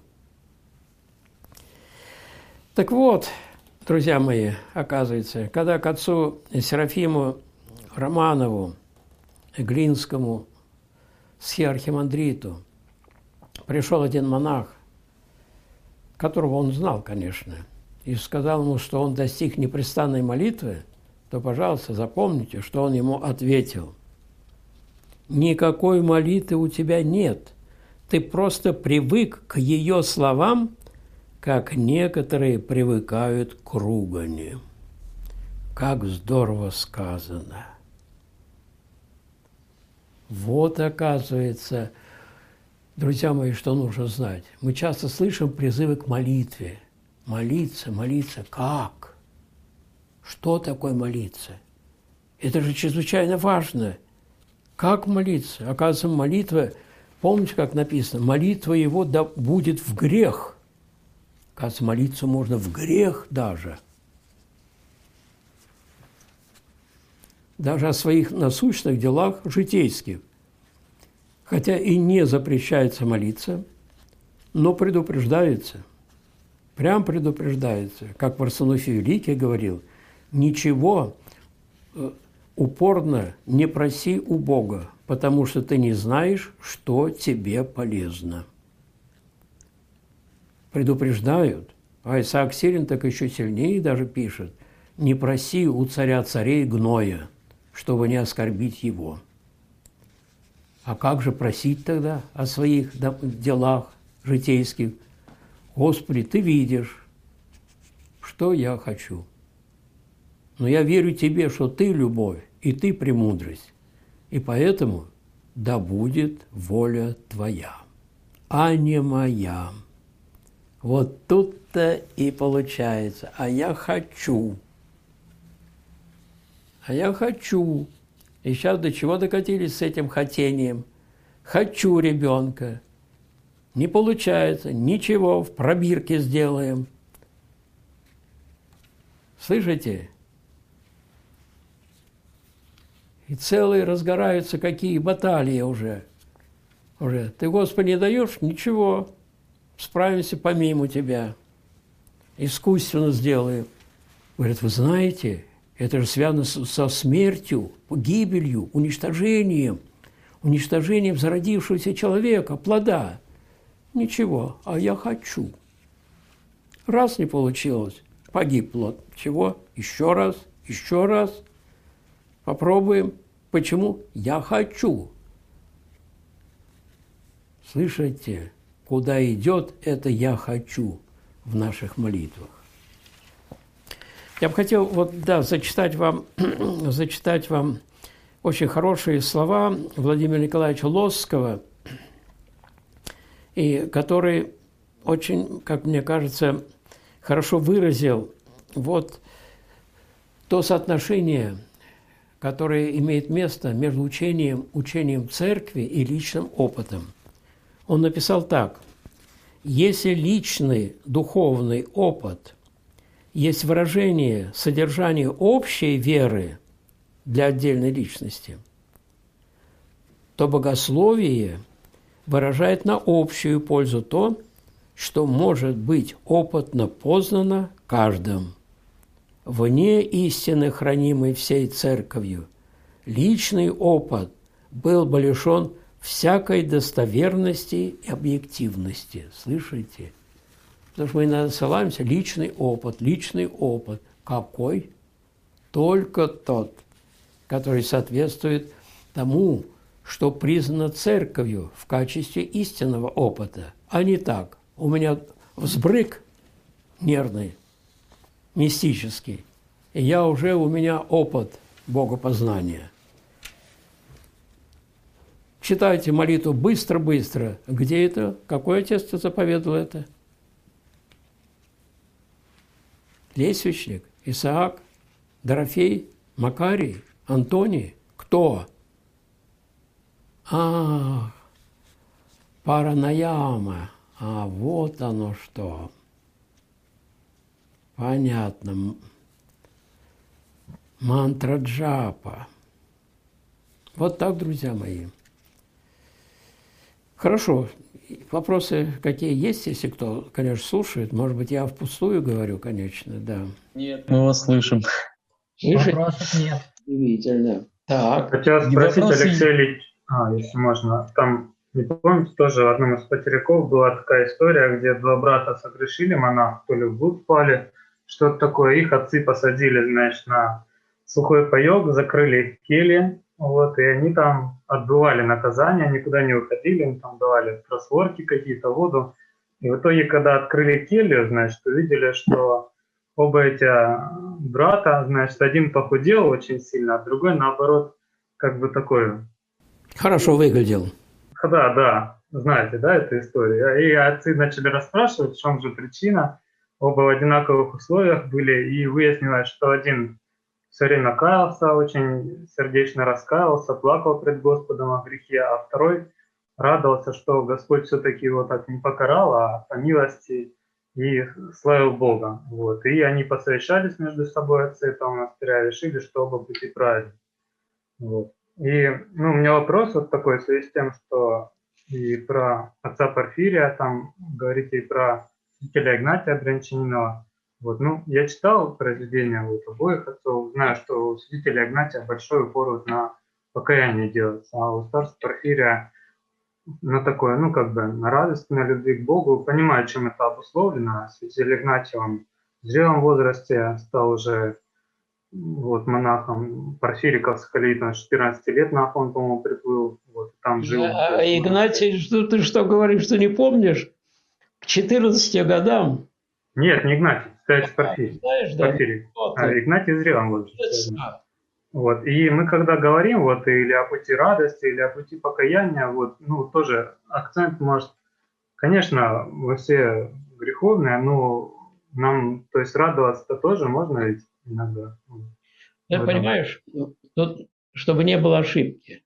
Так вот, друзья мои, оказывается, когда к отцу Серафиму Романову, Глинскому, схиархимандриту, пришел один монах, которого он знал, конечно, и сказал ему, что он достиг непрестанной молитвы, то, пожалуйста, запомните, что он ему ответил. «Никакой молитвы у тебя нет. Ты просто привык к ее словам, как некоторые привыкают к ругани». Как здорово сказано. Вот, оказывается, друзья мои, что нужно знать. Мы часто слышим призывы к молитве. Молиться, молиться. Как? Что такое молиться? Это же чрезвычайно важно. Как молиться? Оказывается, молитва, помните, как написано, молитва его да будет в грех. Оказывается, молиться можно в грех даже. Даже о своих насущных делах житейских. Хотя и не запрещается молиться, но предупреждается. Прям предупреждается. Как Варсонофий Великий говорил, ничего упорно не проси у Бога, потому что ты не знаешь, что тебе полезно. Предупреждают. А Исаак Сирин так еще сильнее даже пишет, не проси у царя царей гноя, чтобы не оскорбить его. А как же просить тогда о своих делах житейских? Господи, Ты видишь, что я хочу. Но я верю Тебе, что Ты любовь, и Ты премудрость. И поэтому да будет воля Твоя, а не моя. Вот тут-то и получается. А я хочу. А я хочу. И сейчас до чего докатились с этим хотением? Хочу ребенка. Не получается. Ничего, в пробирке сделаем. Слышите? И целые разгораются какие баталии уже. Уже. Ты, Господи, не даешь? Ничего. Справимся помимо Тебя. Искусственно сделаем. Говорят, вы знаете, это же связано со смертью, гибелью, уничтожением, уничтожением зародившегося человека, плода. Ничего, а я хочу. Раз не получилось, погиб плод. Чего? Еще раз, еще раз. Попробуем. Почему? Я хочу. Слышите, куда идет это «я хочу» в наших молитвах? Я бы хотел вот, да, зачитать вам, зачитать вам очень хорошие слова Владимира Николаевича Лосского, и который очень, как мне кажется, хорошо выразил вот то соотношение, которое имеет место между учением, учением церкви и личным опытом. Он написал так: «Если личный духовный опыт есть выражение содержания общей веры для отдельной личности, то богословие выражает на общую пользу то, что может быть опытно познано каждым. Вне истины, хранимой всей Церковью, личный опыт был бы лишен всякой достоверности и объективности. Слышите? Потому что мы иногда ссылаемся, личный опыт, личный опыт. Какой? Только тот, который соответствует тому, что признано Церковью в качестве истинного опыта, а не так. У меня взбрык нервный, мистический, и я уже, у меня опыт богопознания. Читайте молитву быстро-быстро. Где это? Какой отец заповедовал это? Лесвичник, Исаак, Дорофей, Макарий, Антоний. Кто? А, Паранаяма. А вот оно что. Понятно. Мантра джапа. Вот так, друзья мои. Хорошо. Вопросы какие есть, если кто, конечно, слушает? Может быть, я впустую говорю, конечно, да. Нет, мы вас слышим. Вопросов нет. Удивительно. Так. Хотел спросить, вопросы... Алексей Ильич, а, если можно, там, не помните, тоже в одном из потеряков была такая история, где два брата согрешили, монах, то ли в блуд впали, что-то такое, их отцы посадили, значит, на сухой паёк, закрыли их в келье, вот, и они там отбывали наказание, никуда не уходили, им там давали просворки какие-то, воду. И в итоге, когда открыли келью, значит, увидели, что оба эти брата, значит, один похудел очень сильно, а другой, наоборот, как бы такой... Хорошо выглядел. Да, да, знаете, да, эту историю. И отцы начали расспрашивать, в чем же причина. Оба в одинаковых условиях были, и выяснилось, что один все время каялся, очень сердечно раскаялся, плакал пред Господом о грехе, а второй радовался, что Господь все-таки его так не покарал, а по милости и славил Бога. Вот. И они посовещались между собой, отцы этого монастыря, решили, что оба пути правильны. Вот. И ну, у меня вопрос вот такой, в связи с тем, что и про отца Порфирия, там говорите и про святителя Игнатия Брянчанинова. Вот, ну, я читал произведения вот, обоих отцов, знаю, что у святителя Игнатия большой упор вот на покаяние делается, а у старца Порфирия на такое, ну, как бы, на радость, на любви к Богу. Понимаю, чем это обусловлено. Святитель Игнатий, он в зрелом возрасте стал уже вот, монахом. Порфирий Кавскалит, он с четырнадцати лет на Афон, по-моему, приплыл. Вот, там жил. А, а Игнатий, что ты что говоришь, что не помнишь? К четырнадцати годам? Нет, не Игнатий, кстати, Порфирий. Знаешь, да? Порфирий. Вот, а, Игнатий в зрелом возрасте. Вот. И мы когда говорим вот или о пути радости, или о пути покаяния, вот, ну, тоже акцент может, конечно, мы все греховные, но нам, то есть радоваться-то тоже можно ведь иногда. Ты понимаешь, тут, чтобы не было ошибки.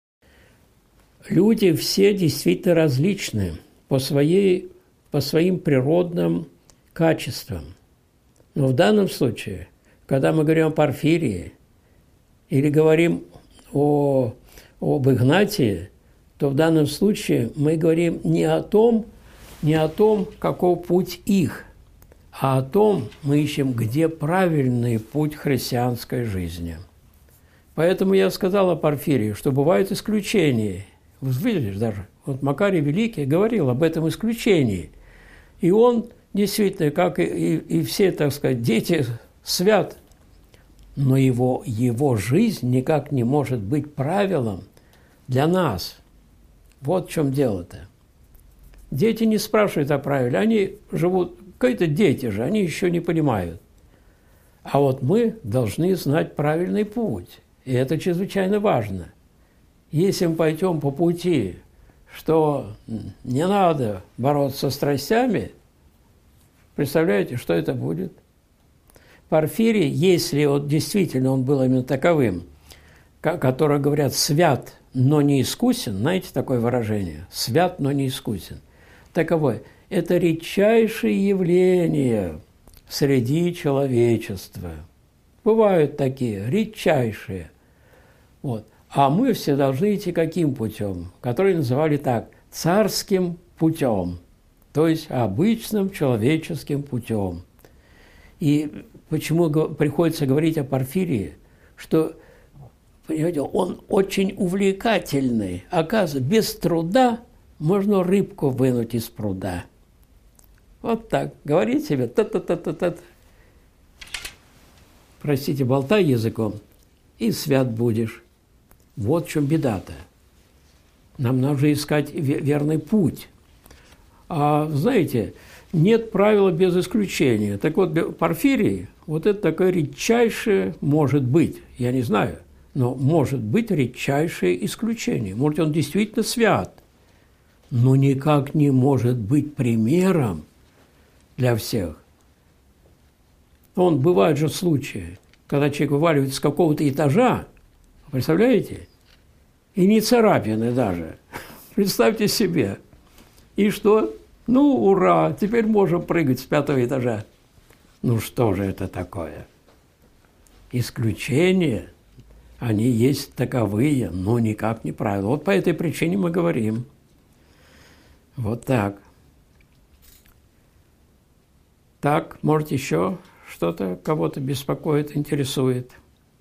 Люди все действительно различны по, своей, по своим природным качествам. Но в данном случае, когда мы говорим о Порфирии, или говорим о, об Игнатии, то в данном случае мы говорим не о том, не о том, каков путь их, а о том, мы ищем, где правильный путь христианской жизни. Поэтому я сказал о Порфирии, что бывают исключения. Вы видишь даже, вот Макарий Великий говорил об этом исключении. И он действительно, как и, и, и все, так сказать, дети, свят. Но его, его жизнь никак не может быть правилом для нас. Вот в чем дело-то. Дети не спрашивают о правиле, они живут, какие-то дети же, они еще не понимают. А вот мы должны знать правильный путь, и это чрезвычайно важно. Если мы пойдем по пути, что не надо бороться с страстями, представляете, что это будет? Порфирий, если вот действительно он был именно таковым, который, говорят, свят, но не искусен, знаете такое выражение? Свят, но не искусен. Таковой. Это редчайшее явление среди человечества. Бывают такие, редчайшие. Вот. А мы все должны идти каким путем? Который называли так, царским путем. то есть обычным человеческим путем. И почему приходится говорить о Порфирии, что, понимаете, он очень увлекательный. Оказывается, без труда можно рыбку вынуть из пруда. Вот так. Говорит себе, та-та-та-та-та. Простите, болтай языком, и свят будешь. Вот в чем беда-то. Нам нужно искать верный путь. А знаете, нет правила без исключения. Так вот, Порфирий, вот это такое редчайшее может быть, я не знаю, но может быть редчайшее исключение. Может, он действительно свят, но никак не может быть примером для всех. Он, бывают же случаи, когда человек вываливается с какого-то этажа, представляете? И не царапины даже. Представьте себе. И что? Ну, ура, теперь можем прыгать с пятого этажа. Ну, что же это такое? Исключения, они есть таковые, но никак не правила. Вот по этой причине мы говорим. Вот так. Так, может, еще что-то кого-то беспокоит, интересует?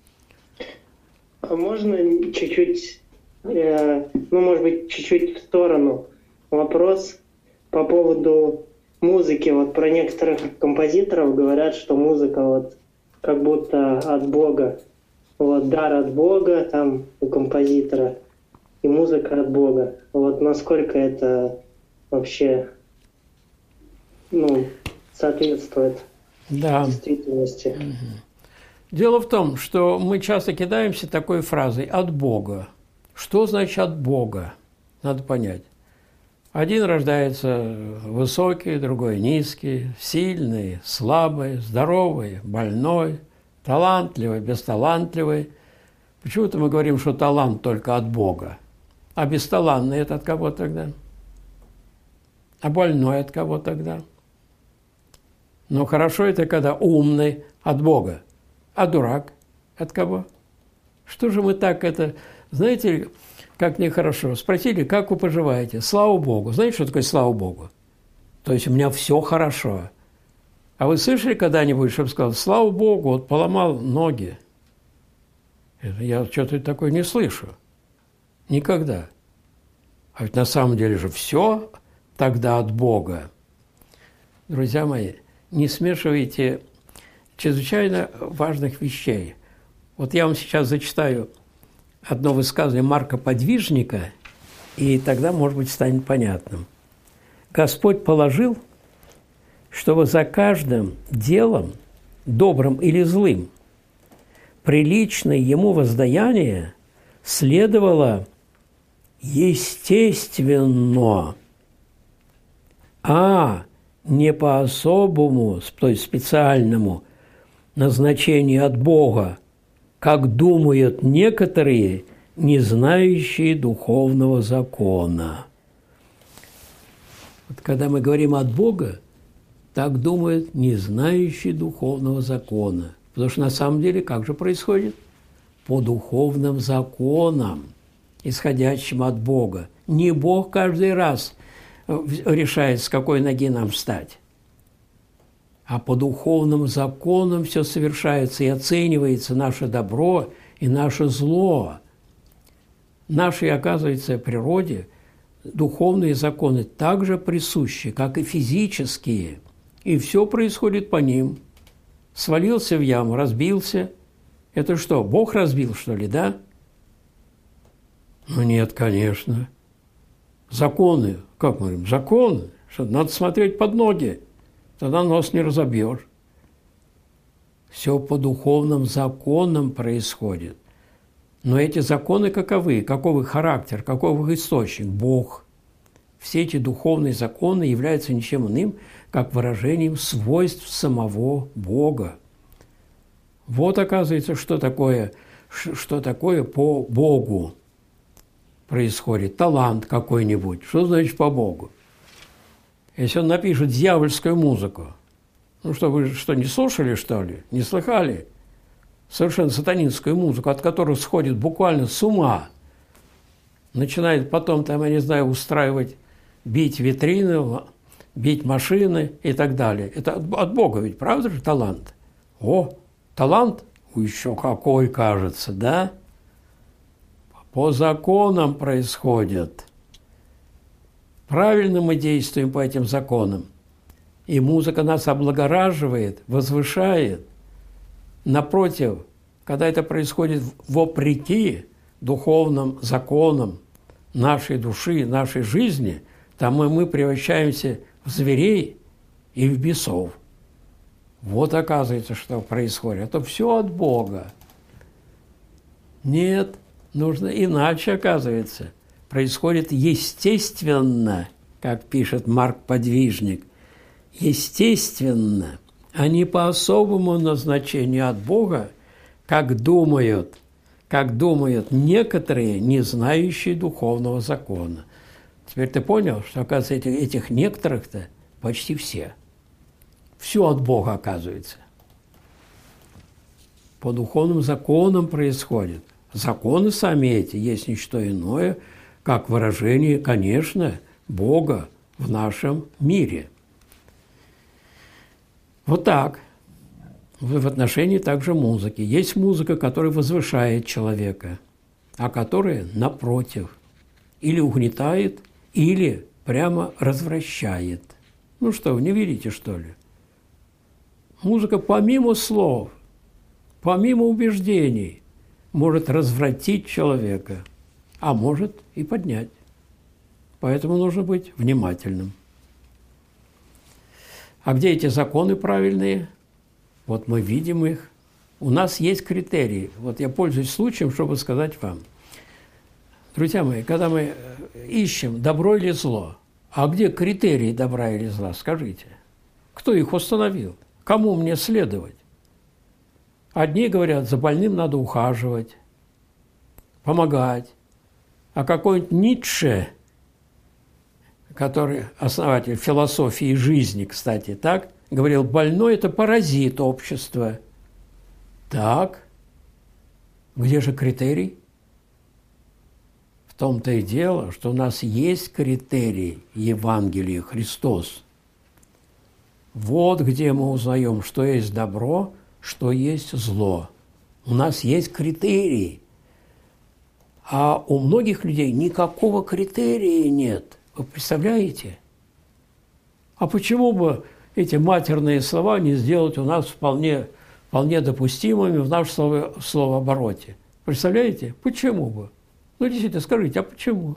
А можно чуть-чуть, э, ну, может быть, чуть-чуть в сторону вопрос по поводу музыки? Вот про некоторых композиторов говорят, что музыка вот как будто от Бога. Вот дар от Бога там у композитора и музыка от Бога. Вот насколько это вообще, ну, соответствует да. действительности? Дело в том, что мы часто кидаемся такой фразой «от Бога». Что значит «от Бога»? Надо понять. Один рождается высокий, другой низкий, сильный, слабый, здоровый, больной, талантливый, бесталантливый. Почему-то мы говорим, что талант только от Бога. А бесталантный – это от кого тогда? А больной от кого тогда? Ну, хорошо это, когда умный от Бога. А дурак от кого? Что же мы так это... Знаете, как нехорошо. Спросили, как вы поживаете? Слава Богу. Знаете, что такое слава Богу? То есть у меня все хорошо. А вы слышали когда-нибудь, чтобы сказал, слава Богу, вот поломал ноги? Это я что-то такое не слышу. Никогда. А ведь на самом деле же все тогда от Бога. Друзья мои, не смешивайте чрезвычайно важных вещей. Вот я вам сейчас зачитаю одно высказывание Марка Подвижника, и тогда, может быть, станет понятным. Господь положил, чтобы за каждым делом, добрым или злым, приличное ему воздаяние следовало естественно, а не по особому, то есть специальному назначению от Бога, как думают некоторые, не знающие духовного закона. Вот когда мы говорим от Бога, так думают не знающие духовного закона. Потому что на самом деле как же происходит? По духовным законам, исходящим от Бога. Не Бог каждый раз решает, с какой ноги нам встать. А по духовным законам все совершается и оценивается наше добро и наше зло. Нашей, оказывается, природе духовные законы также присущи, как и физические, и все происходит по ним. Свалился в яму, разбился. Это что, Бог разбил, что ли, да? Ну нет, конечно. Законы, как мы говорим, законы, что надо смотреть под ноги. Тогда нос не разобьешь. Все по духовным законам происходит. Но эти законы каковы? Каков их характер? Каков их источник? Бог. Все эти духовные законы являются ничем иным, как выражением свойств самого Бога. Вот, оказывается, что такое, что такое по Богу происходит. Талант какой-нибудь. Что значит по Богу? Если он напишет дьявольскую музыку, ну что, вы что, не слушали, что ли? Не слыхали? Совершенно сатанинскую музыку, от которой сходит буквально с ума. Начинает потом, там, я не знаю, устраивать, бить витрины, бить машины и так далее. Это от Бога ведь, правда же, талант? О, талант? Еще какой, кажется, да? По законам происходит. Правильно мы действуем по этим законам. И музыка нас облагораживает, возвышает. Напротив, когда это происходит вопреки духовным законам нашей души, нашей жизни, там мы, мы превращаемся в зверей и в бесов. Вот оказывается, что происходит. Это все от Бога. Нет, нужно иначе, оказывается. Происходит естественно, как пишет Марк Подвижник. Естественно, а не по особому назначению от Бога, как думают, как думают некоторые, не знающие духовного закона. Теперь ты понял, что, оказывается, этих, этих некоторых-то почти все. Все от Бога, оказывается. По духовным законам происходит. Законы сами эти есть не что иное, как выражение, конечно, Бога в нашем мире. Вот так. В отношении также музыки. Есть музыка, которая возвышает человека, а которая, напротив, или угнетает, или прямо развращает. Ну что, вы не видите, что ли? Музыка помимо слов, помимо убеждений, может развратить человека, а может и поднять. Поэтому нужно быть внимательным. А где эти законы правильные? Вот мы видим их. У нас есть критерии. Вот я пользуюсь случаем, чтобы сказать вам. Друзья мои, когда мы ищем добро или зло, а где критерии добра или зла, скажите? Кто их установил? Кому мне следовать? Одни говорят, за больным надо ухаживать, помогать. А какой-нибудь Ницше, который основатель философии жизни, кстати, так, говорил, больной – это паразит общества. Так, где же критерий? В том-то и дело, что у нас есть критерий Евангелия Христос. Вот где мы узнаем, что есть добро, что есть зло. У нас есть критерии. А у многих людей никакого критерия нет. Вы представляете? А почему бы эти матерные слова не сделать у нас вполне, вполне допустимыми в нашем слово, словообороте? Представляете? Почему бы? Ну, действительно, скажите, а почему?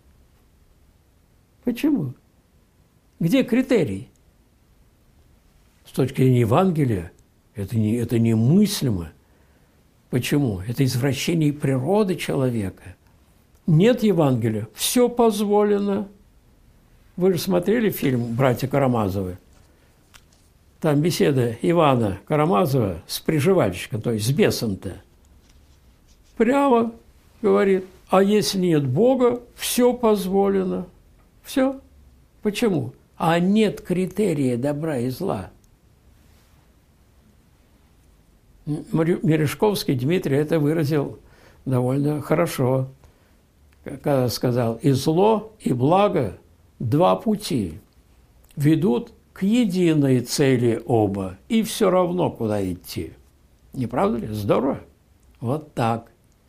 Почему? Где критерий? С точки зрения Евангелия это, не, это немыслимо. Почему? Это извращение природы человека. Нет Евангелия, все позволено. Вы же смотрели фильм «Братья Карамазовы»? Там беседа Ивана Карамазова с приживальщиком, то есть с бесом-то. Прямо говорит, а если нет Бога, все позволено. Все. Почему? А нет критерия добра и зла. Мережковский Дмитрий это выразил довольно хорошо, когда сказал, и зло, и благо – два пути, ведут к единой цели оба, и все равно, куда идти. Не правда ли? Здорово? Вот так.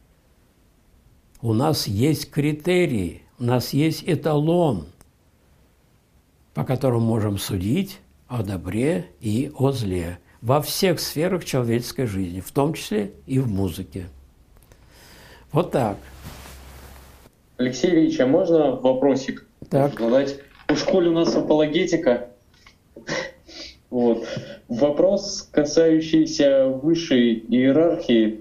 У нас есть критерии, у нас есть эталон, по которому можем судить о добре и о зле во всех сферах человеческой жизни, в том числе и в музыке. Вот так. Алексей Ильич, а можно вопросик Так. задать? В школе у нас апологетика. Вот. Вопрос, касающийся высшей иерархии.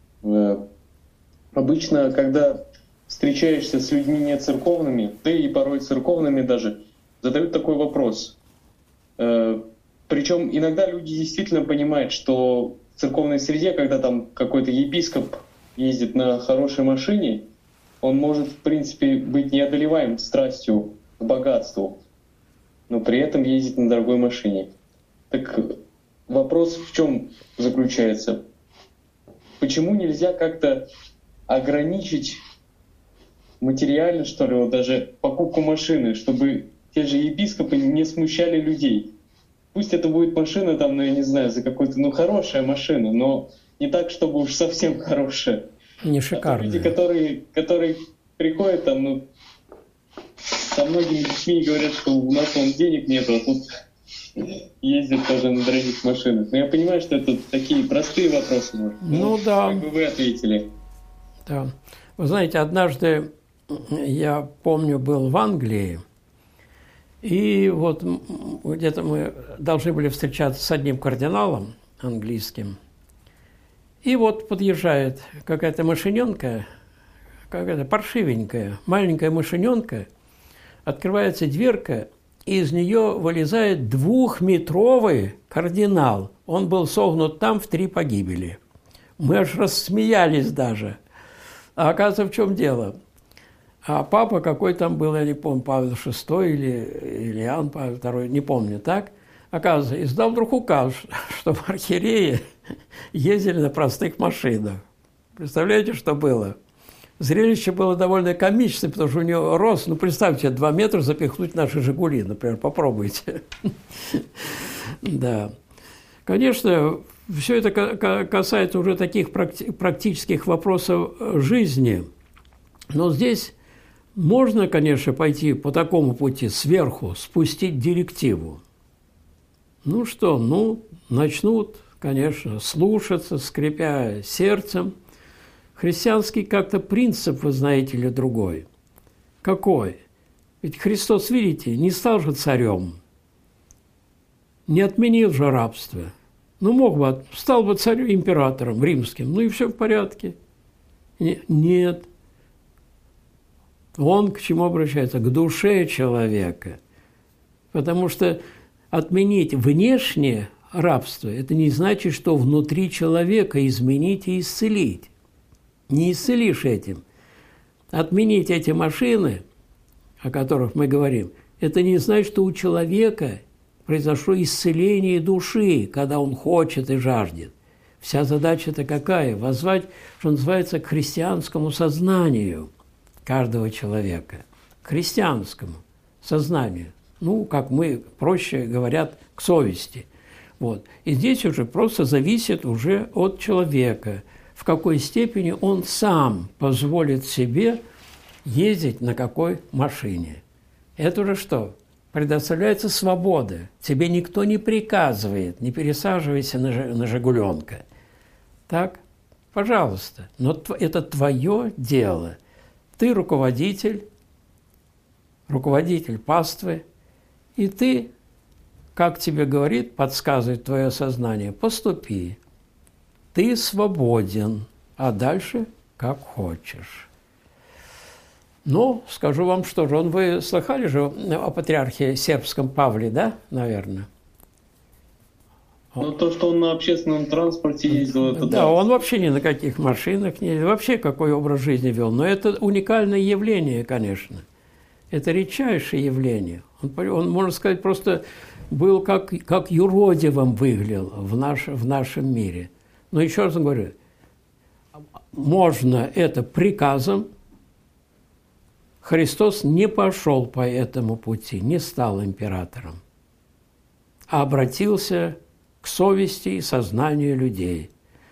Обычно, когда встречаешься с людьми не церковными, да и порой церковными даже, задают такой вопрос. Причем иногда люди действительно понимают, что в церковной среде, когда там какой-то епископ ездит на хорошей машине, он может, в принципе, быть неодолеваем страстью к богатству, но при этом ездит на дорогой машине. Так вопрос в чем заключается? Почему нельзя как-то ограничить материально, что ли, вот даже покупку машины, чтобы те же епископы не смущали людей. Пусть это будет машина, там, ну, я не знаю, за какую-то, ну, хорошая машина, но не так, чтобы уж совсем хорошая. Не А шикарная. люди, которые, которые приходят там, ну, со многими детьми говорят, что у нас вон денег нету, а тут ездят тоже на дорогих машинах. Но я понимаю, что это такие простые вопросы. Может. Ну да. Как бы вы ответили. Да. Вы знаете, однажды, я помню, был в Англии, и вот где-то мы должны были встречаться с одним кардиналом английским, и вот подъезжает какая-то машиненка, какая-то паршивенькая, маленькая машиненка, открывается дверка, и из нее вылезает двухметровый кардинал. Он был согнут там в три погибели. Мы аж рассмеялись даже. А оказывается, в чем дело? А папа какой там был, я не помню, Павел шестой или, или Иоанн Павел второй, не помню, так? Оказывается, издал вдруг указ, чтобы архиереи ездили на простых машинах. Представляете, что было? Зрелище было довольно комичное, потому что у него рост, ну, представьте, два метра запихнуть наши «Жигули», например, попробуйте. Да. Конечно, все это касается уже таких практических вопросов жизни, но здесь можно, конечно, пойти по такому пути сверху, спустить директиву. Ну что, ну, начнут, конечно, слушаться, скрипя сердцем. Христианский как-то принцип, вы знаете ли, другой. Какой? Ведь Христос, видите, не стал же царем, не отменил же рабство. Ну, мог бы, стал бы царем, императором римским, ну и все в порядке. Нет. Он к чему обращается? К душе человека. Потому что отменить внешнее рабство – это не значит, что внутри человека изменить и исцелить. Не исцелишь этим. Отменить эти машины, о которых мы говорим, это не значит, что у человека произошло исцеление души, когда он хочет и жаждет. Вся задача-то какая? Воззвать, что называется, к христианскому сознанию каждого человека. К христианскому сознанию. Ну, как мы проще говорят, к совести. Вот. И здесь уже просто зависит уже от человека, в какой степени он сам позволит себе ездить на какой машине. Это уже что? Предоставляется свобода. Тебе никто не приказывает, не пересаживайся на, на «Жигуленка». Так? Пожалуйста. Но это твое дело. Ты руководитель, руководитель паствы, и ты, как тебе говорит, подсказывает твое сознание, поступи. Ты свободен, а дальше как хочешь. Ну, скажу вам, что же, он, вы слыхали же о патриархе сербском Павле, да, наверное? Ну, то, что он на общественном транспорте ездил, это да. Да, он вообще ни на каких машинах не ездил, вообще какой образ жизни вел. Но это уникальное явление, конечно. Это редчайшее явление. Он, он можно сказать, просто был как, как юродивым выглядел в, наш, в нашем мире. Но еще раз говорю, можно это приказом. Христос не пошел по этому пути, не стал императором, а обратился к совести и сознанию людей.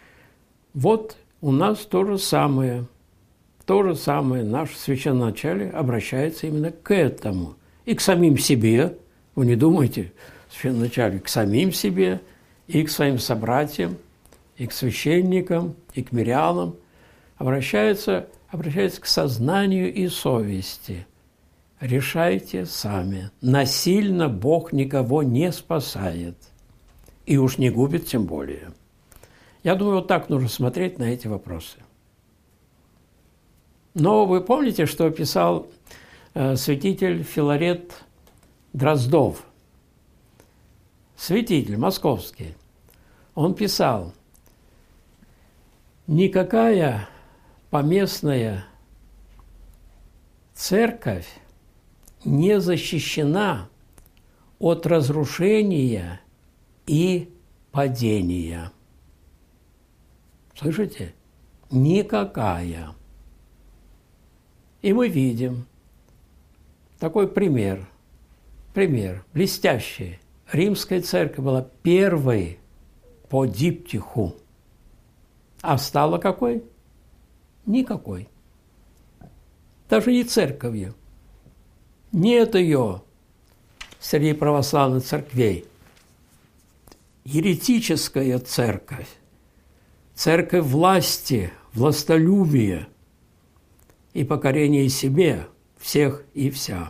Вот у нас то же самое. То же самое наш священноначалие обращается именно к этому. И к самим себе, вы не думайте, священноначалие, к самим себе, и к своим собратьям, и к священникам, и к мирянам, обращается, обращается к сознанию и совести. Решайте сами. Насильно Бог никого не спасает. И уж не губит тем более. Я думаю, вот так нужно смотреть на эти вопросы. Но вы помните, что писал э, святитель Филарет Дроздов? Святитель московский. Он писал: никакая поместная церковь не защищена от разрушения и падения. Слышите? Никакая. И мы видим такой пример. пример, блестящий. Римская церковь была первой по диптиху. А стала какой? Никакой. Даже не церковью. Нет ее среди православных церквей. Еретическая церковь, церковь власти, властолюбия и покорения себе всех и вся.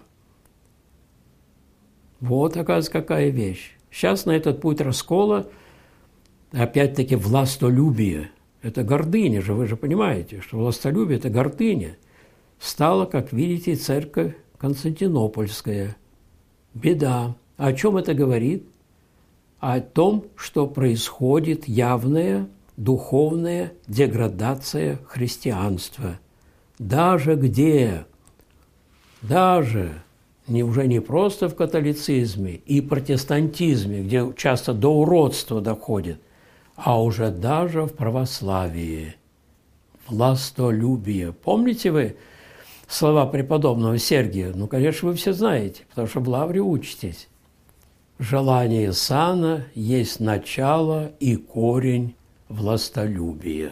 Вот, оказывается, какая вещь. Сейчас на этот путь раскола опять-таки властолюбие. Это гордыня же, вы же понимаете, что властолюбие – это гордыня. Стала, как видите, церковь Константинопольская. Беда. О чем это говорит? О том, что происходит явная духовная деградация христианства. Даже где, даже не, уже не просто в католицизме и протестантизме, где часто до уродства доходит, а уже даже в православии. Властолюбие. Помните вы слова преподобного Сергия? Ну, конечно, вы все знаете, потому что в лавре учитесь. Желание сана есть начало и корень властолюбия.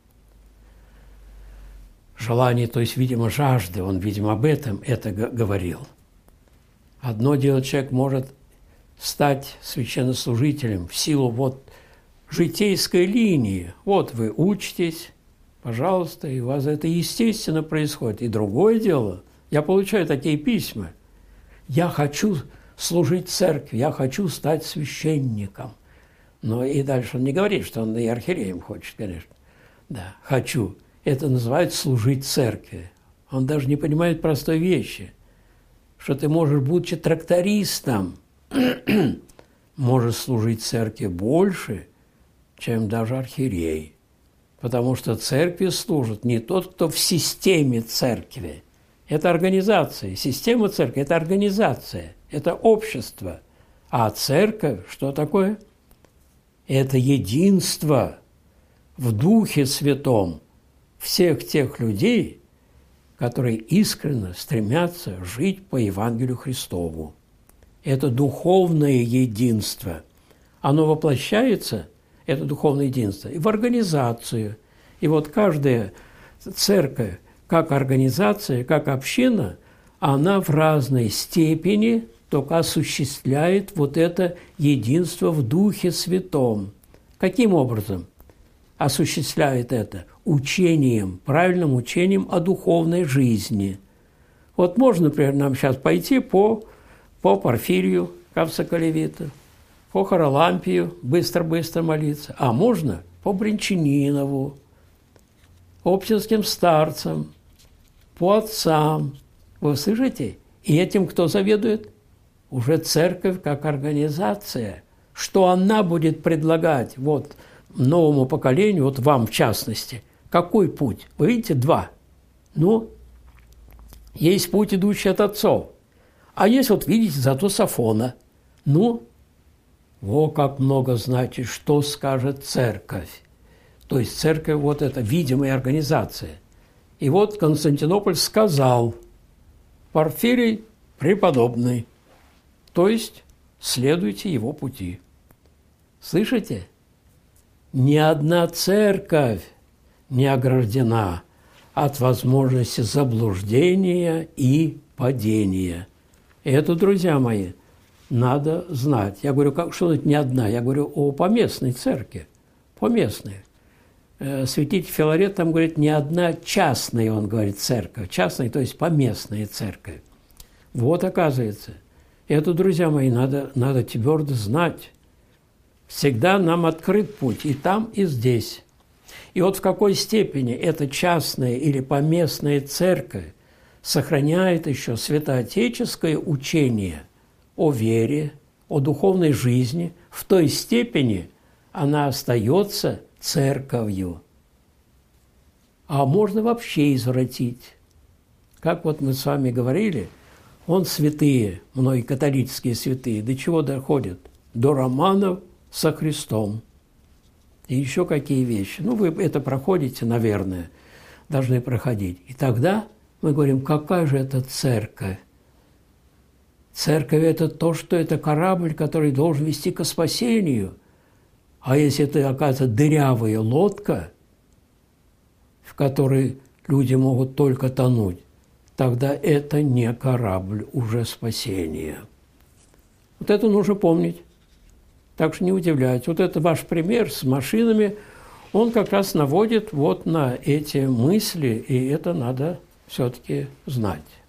Желание, то есть, видимо, жажды, он, видимо, об этом это говорил. Одно дело, человек может стать священнослужителем в силу вот житейской линии. Вот вы учитесь, пожалуйста, и у вас это естественно происходит. И другое дело, я получаю такие письма. Я хочу служить церкви, я хочу стать священником. Но и дальше он не говорит, что он и архиереем хочет, конечно. Да, хочу. Это называется служить церкви. Он даже не понимает простой вещи, что ты можешь, будучи трактористом, можешь служить церкви больше, чем даже архиерей. Потому что церкви служит не тот, кто в системе церкви. Это организация. Система церкви – это организация, это общество. А церковь что такое? Это единство в Духе Святом всех тех людей, которые искренне стремятся жить по Евангелию Христову. Это духовное единство. Оно воплощается, это духовное единство, и в организацию. И вот каждая церковь, как организация, как община, она в разной степени только осуществляет вот это единство в Духе Святом. Каким образом осуществляет это? Учением, правильным учением о духовной жизни. Вот можно, например, нам сейчас пойти по, по Порфирию Кавсоколевиту, по Харалампию быстро-быстро молиться, а можно по Бринчанинову, по оптинским старцам, по отцам. Вы слышите? И этим кто заведует? Уже церковь как организация. Что она будет предлагать вот новому поколению, вот вам в частности? Какой путь? Вы видите, два. Ну, есть путь, идущий от отцов. А есть, вот видите, зато Сафона. Ну, во как много значит, что скажет церковь. То есть церковь вот эта видимая организация. И вот Константинополь сказал: Порфирий преподобный. То есть следуйте его пути. Слышите? Ни одна церковь не ограждена от возможности заблуждения и падения. И это, друзья мои, надо знать. Я говорю, как, что это не одна, я говорю о поместной церкви. Поместной. Святитель Филарет там говорит, не одна частная, он говорит, церковь. Частная, то есть поместная церковь. Вот, оказывается. Это, друзья мои, надо, надо твердо знать. Всегда нам открыт путь и там, и здесь. И вот в какой степени эта частная или поместная церковь сохраняет еще святоотеческое учение о вере, о духовной жизни, в той степени она остается церковью. А можно вообще извратить. Как вот мы с вами говорили, он святые, многие католические святые, до чего доходят? До романов со Христом. И еще какие вещи. Ну, вы это проходите, наверное, должны проходить. И тогда мы говорим, какая же это церковь? Церковь – это то, что это корабль, который должен вести к спасению. А если это, оказывается, дырявая лодка, в которой люди могут только тонуть, тогда это не корабль уже спасения. Вот это нужно помнить. Так что не удивляйтесь. Вот это ваш пример с машинами, он как раз наводит вот на эти мысли, и это надо все-таки знать.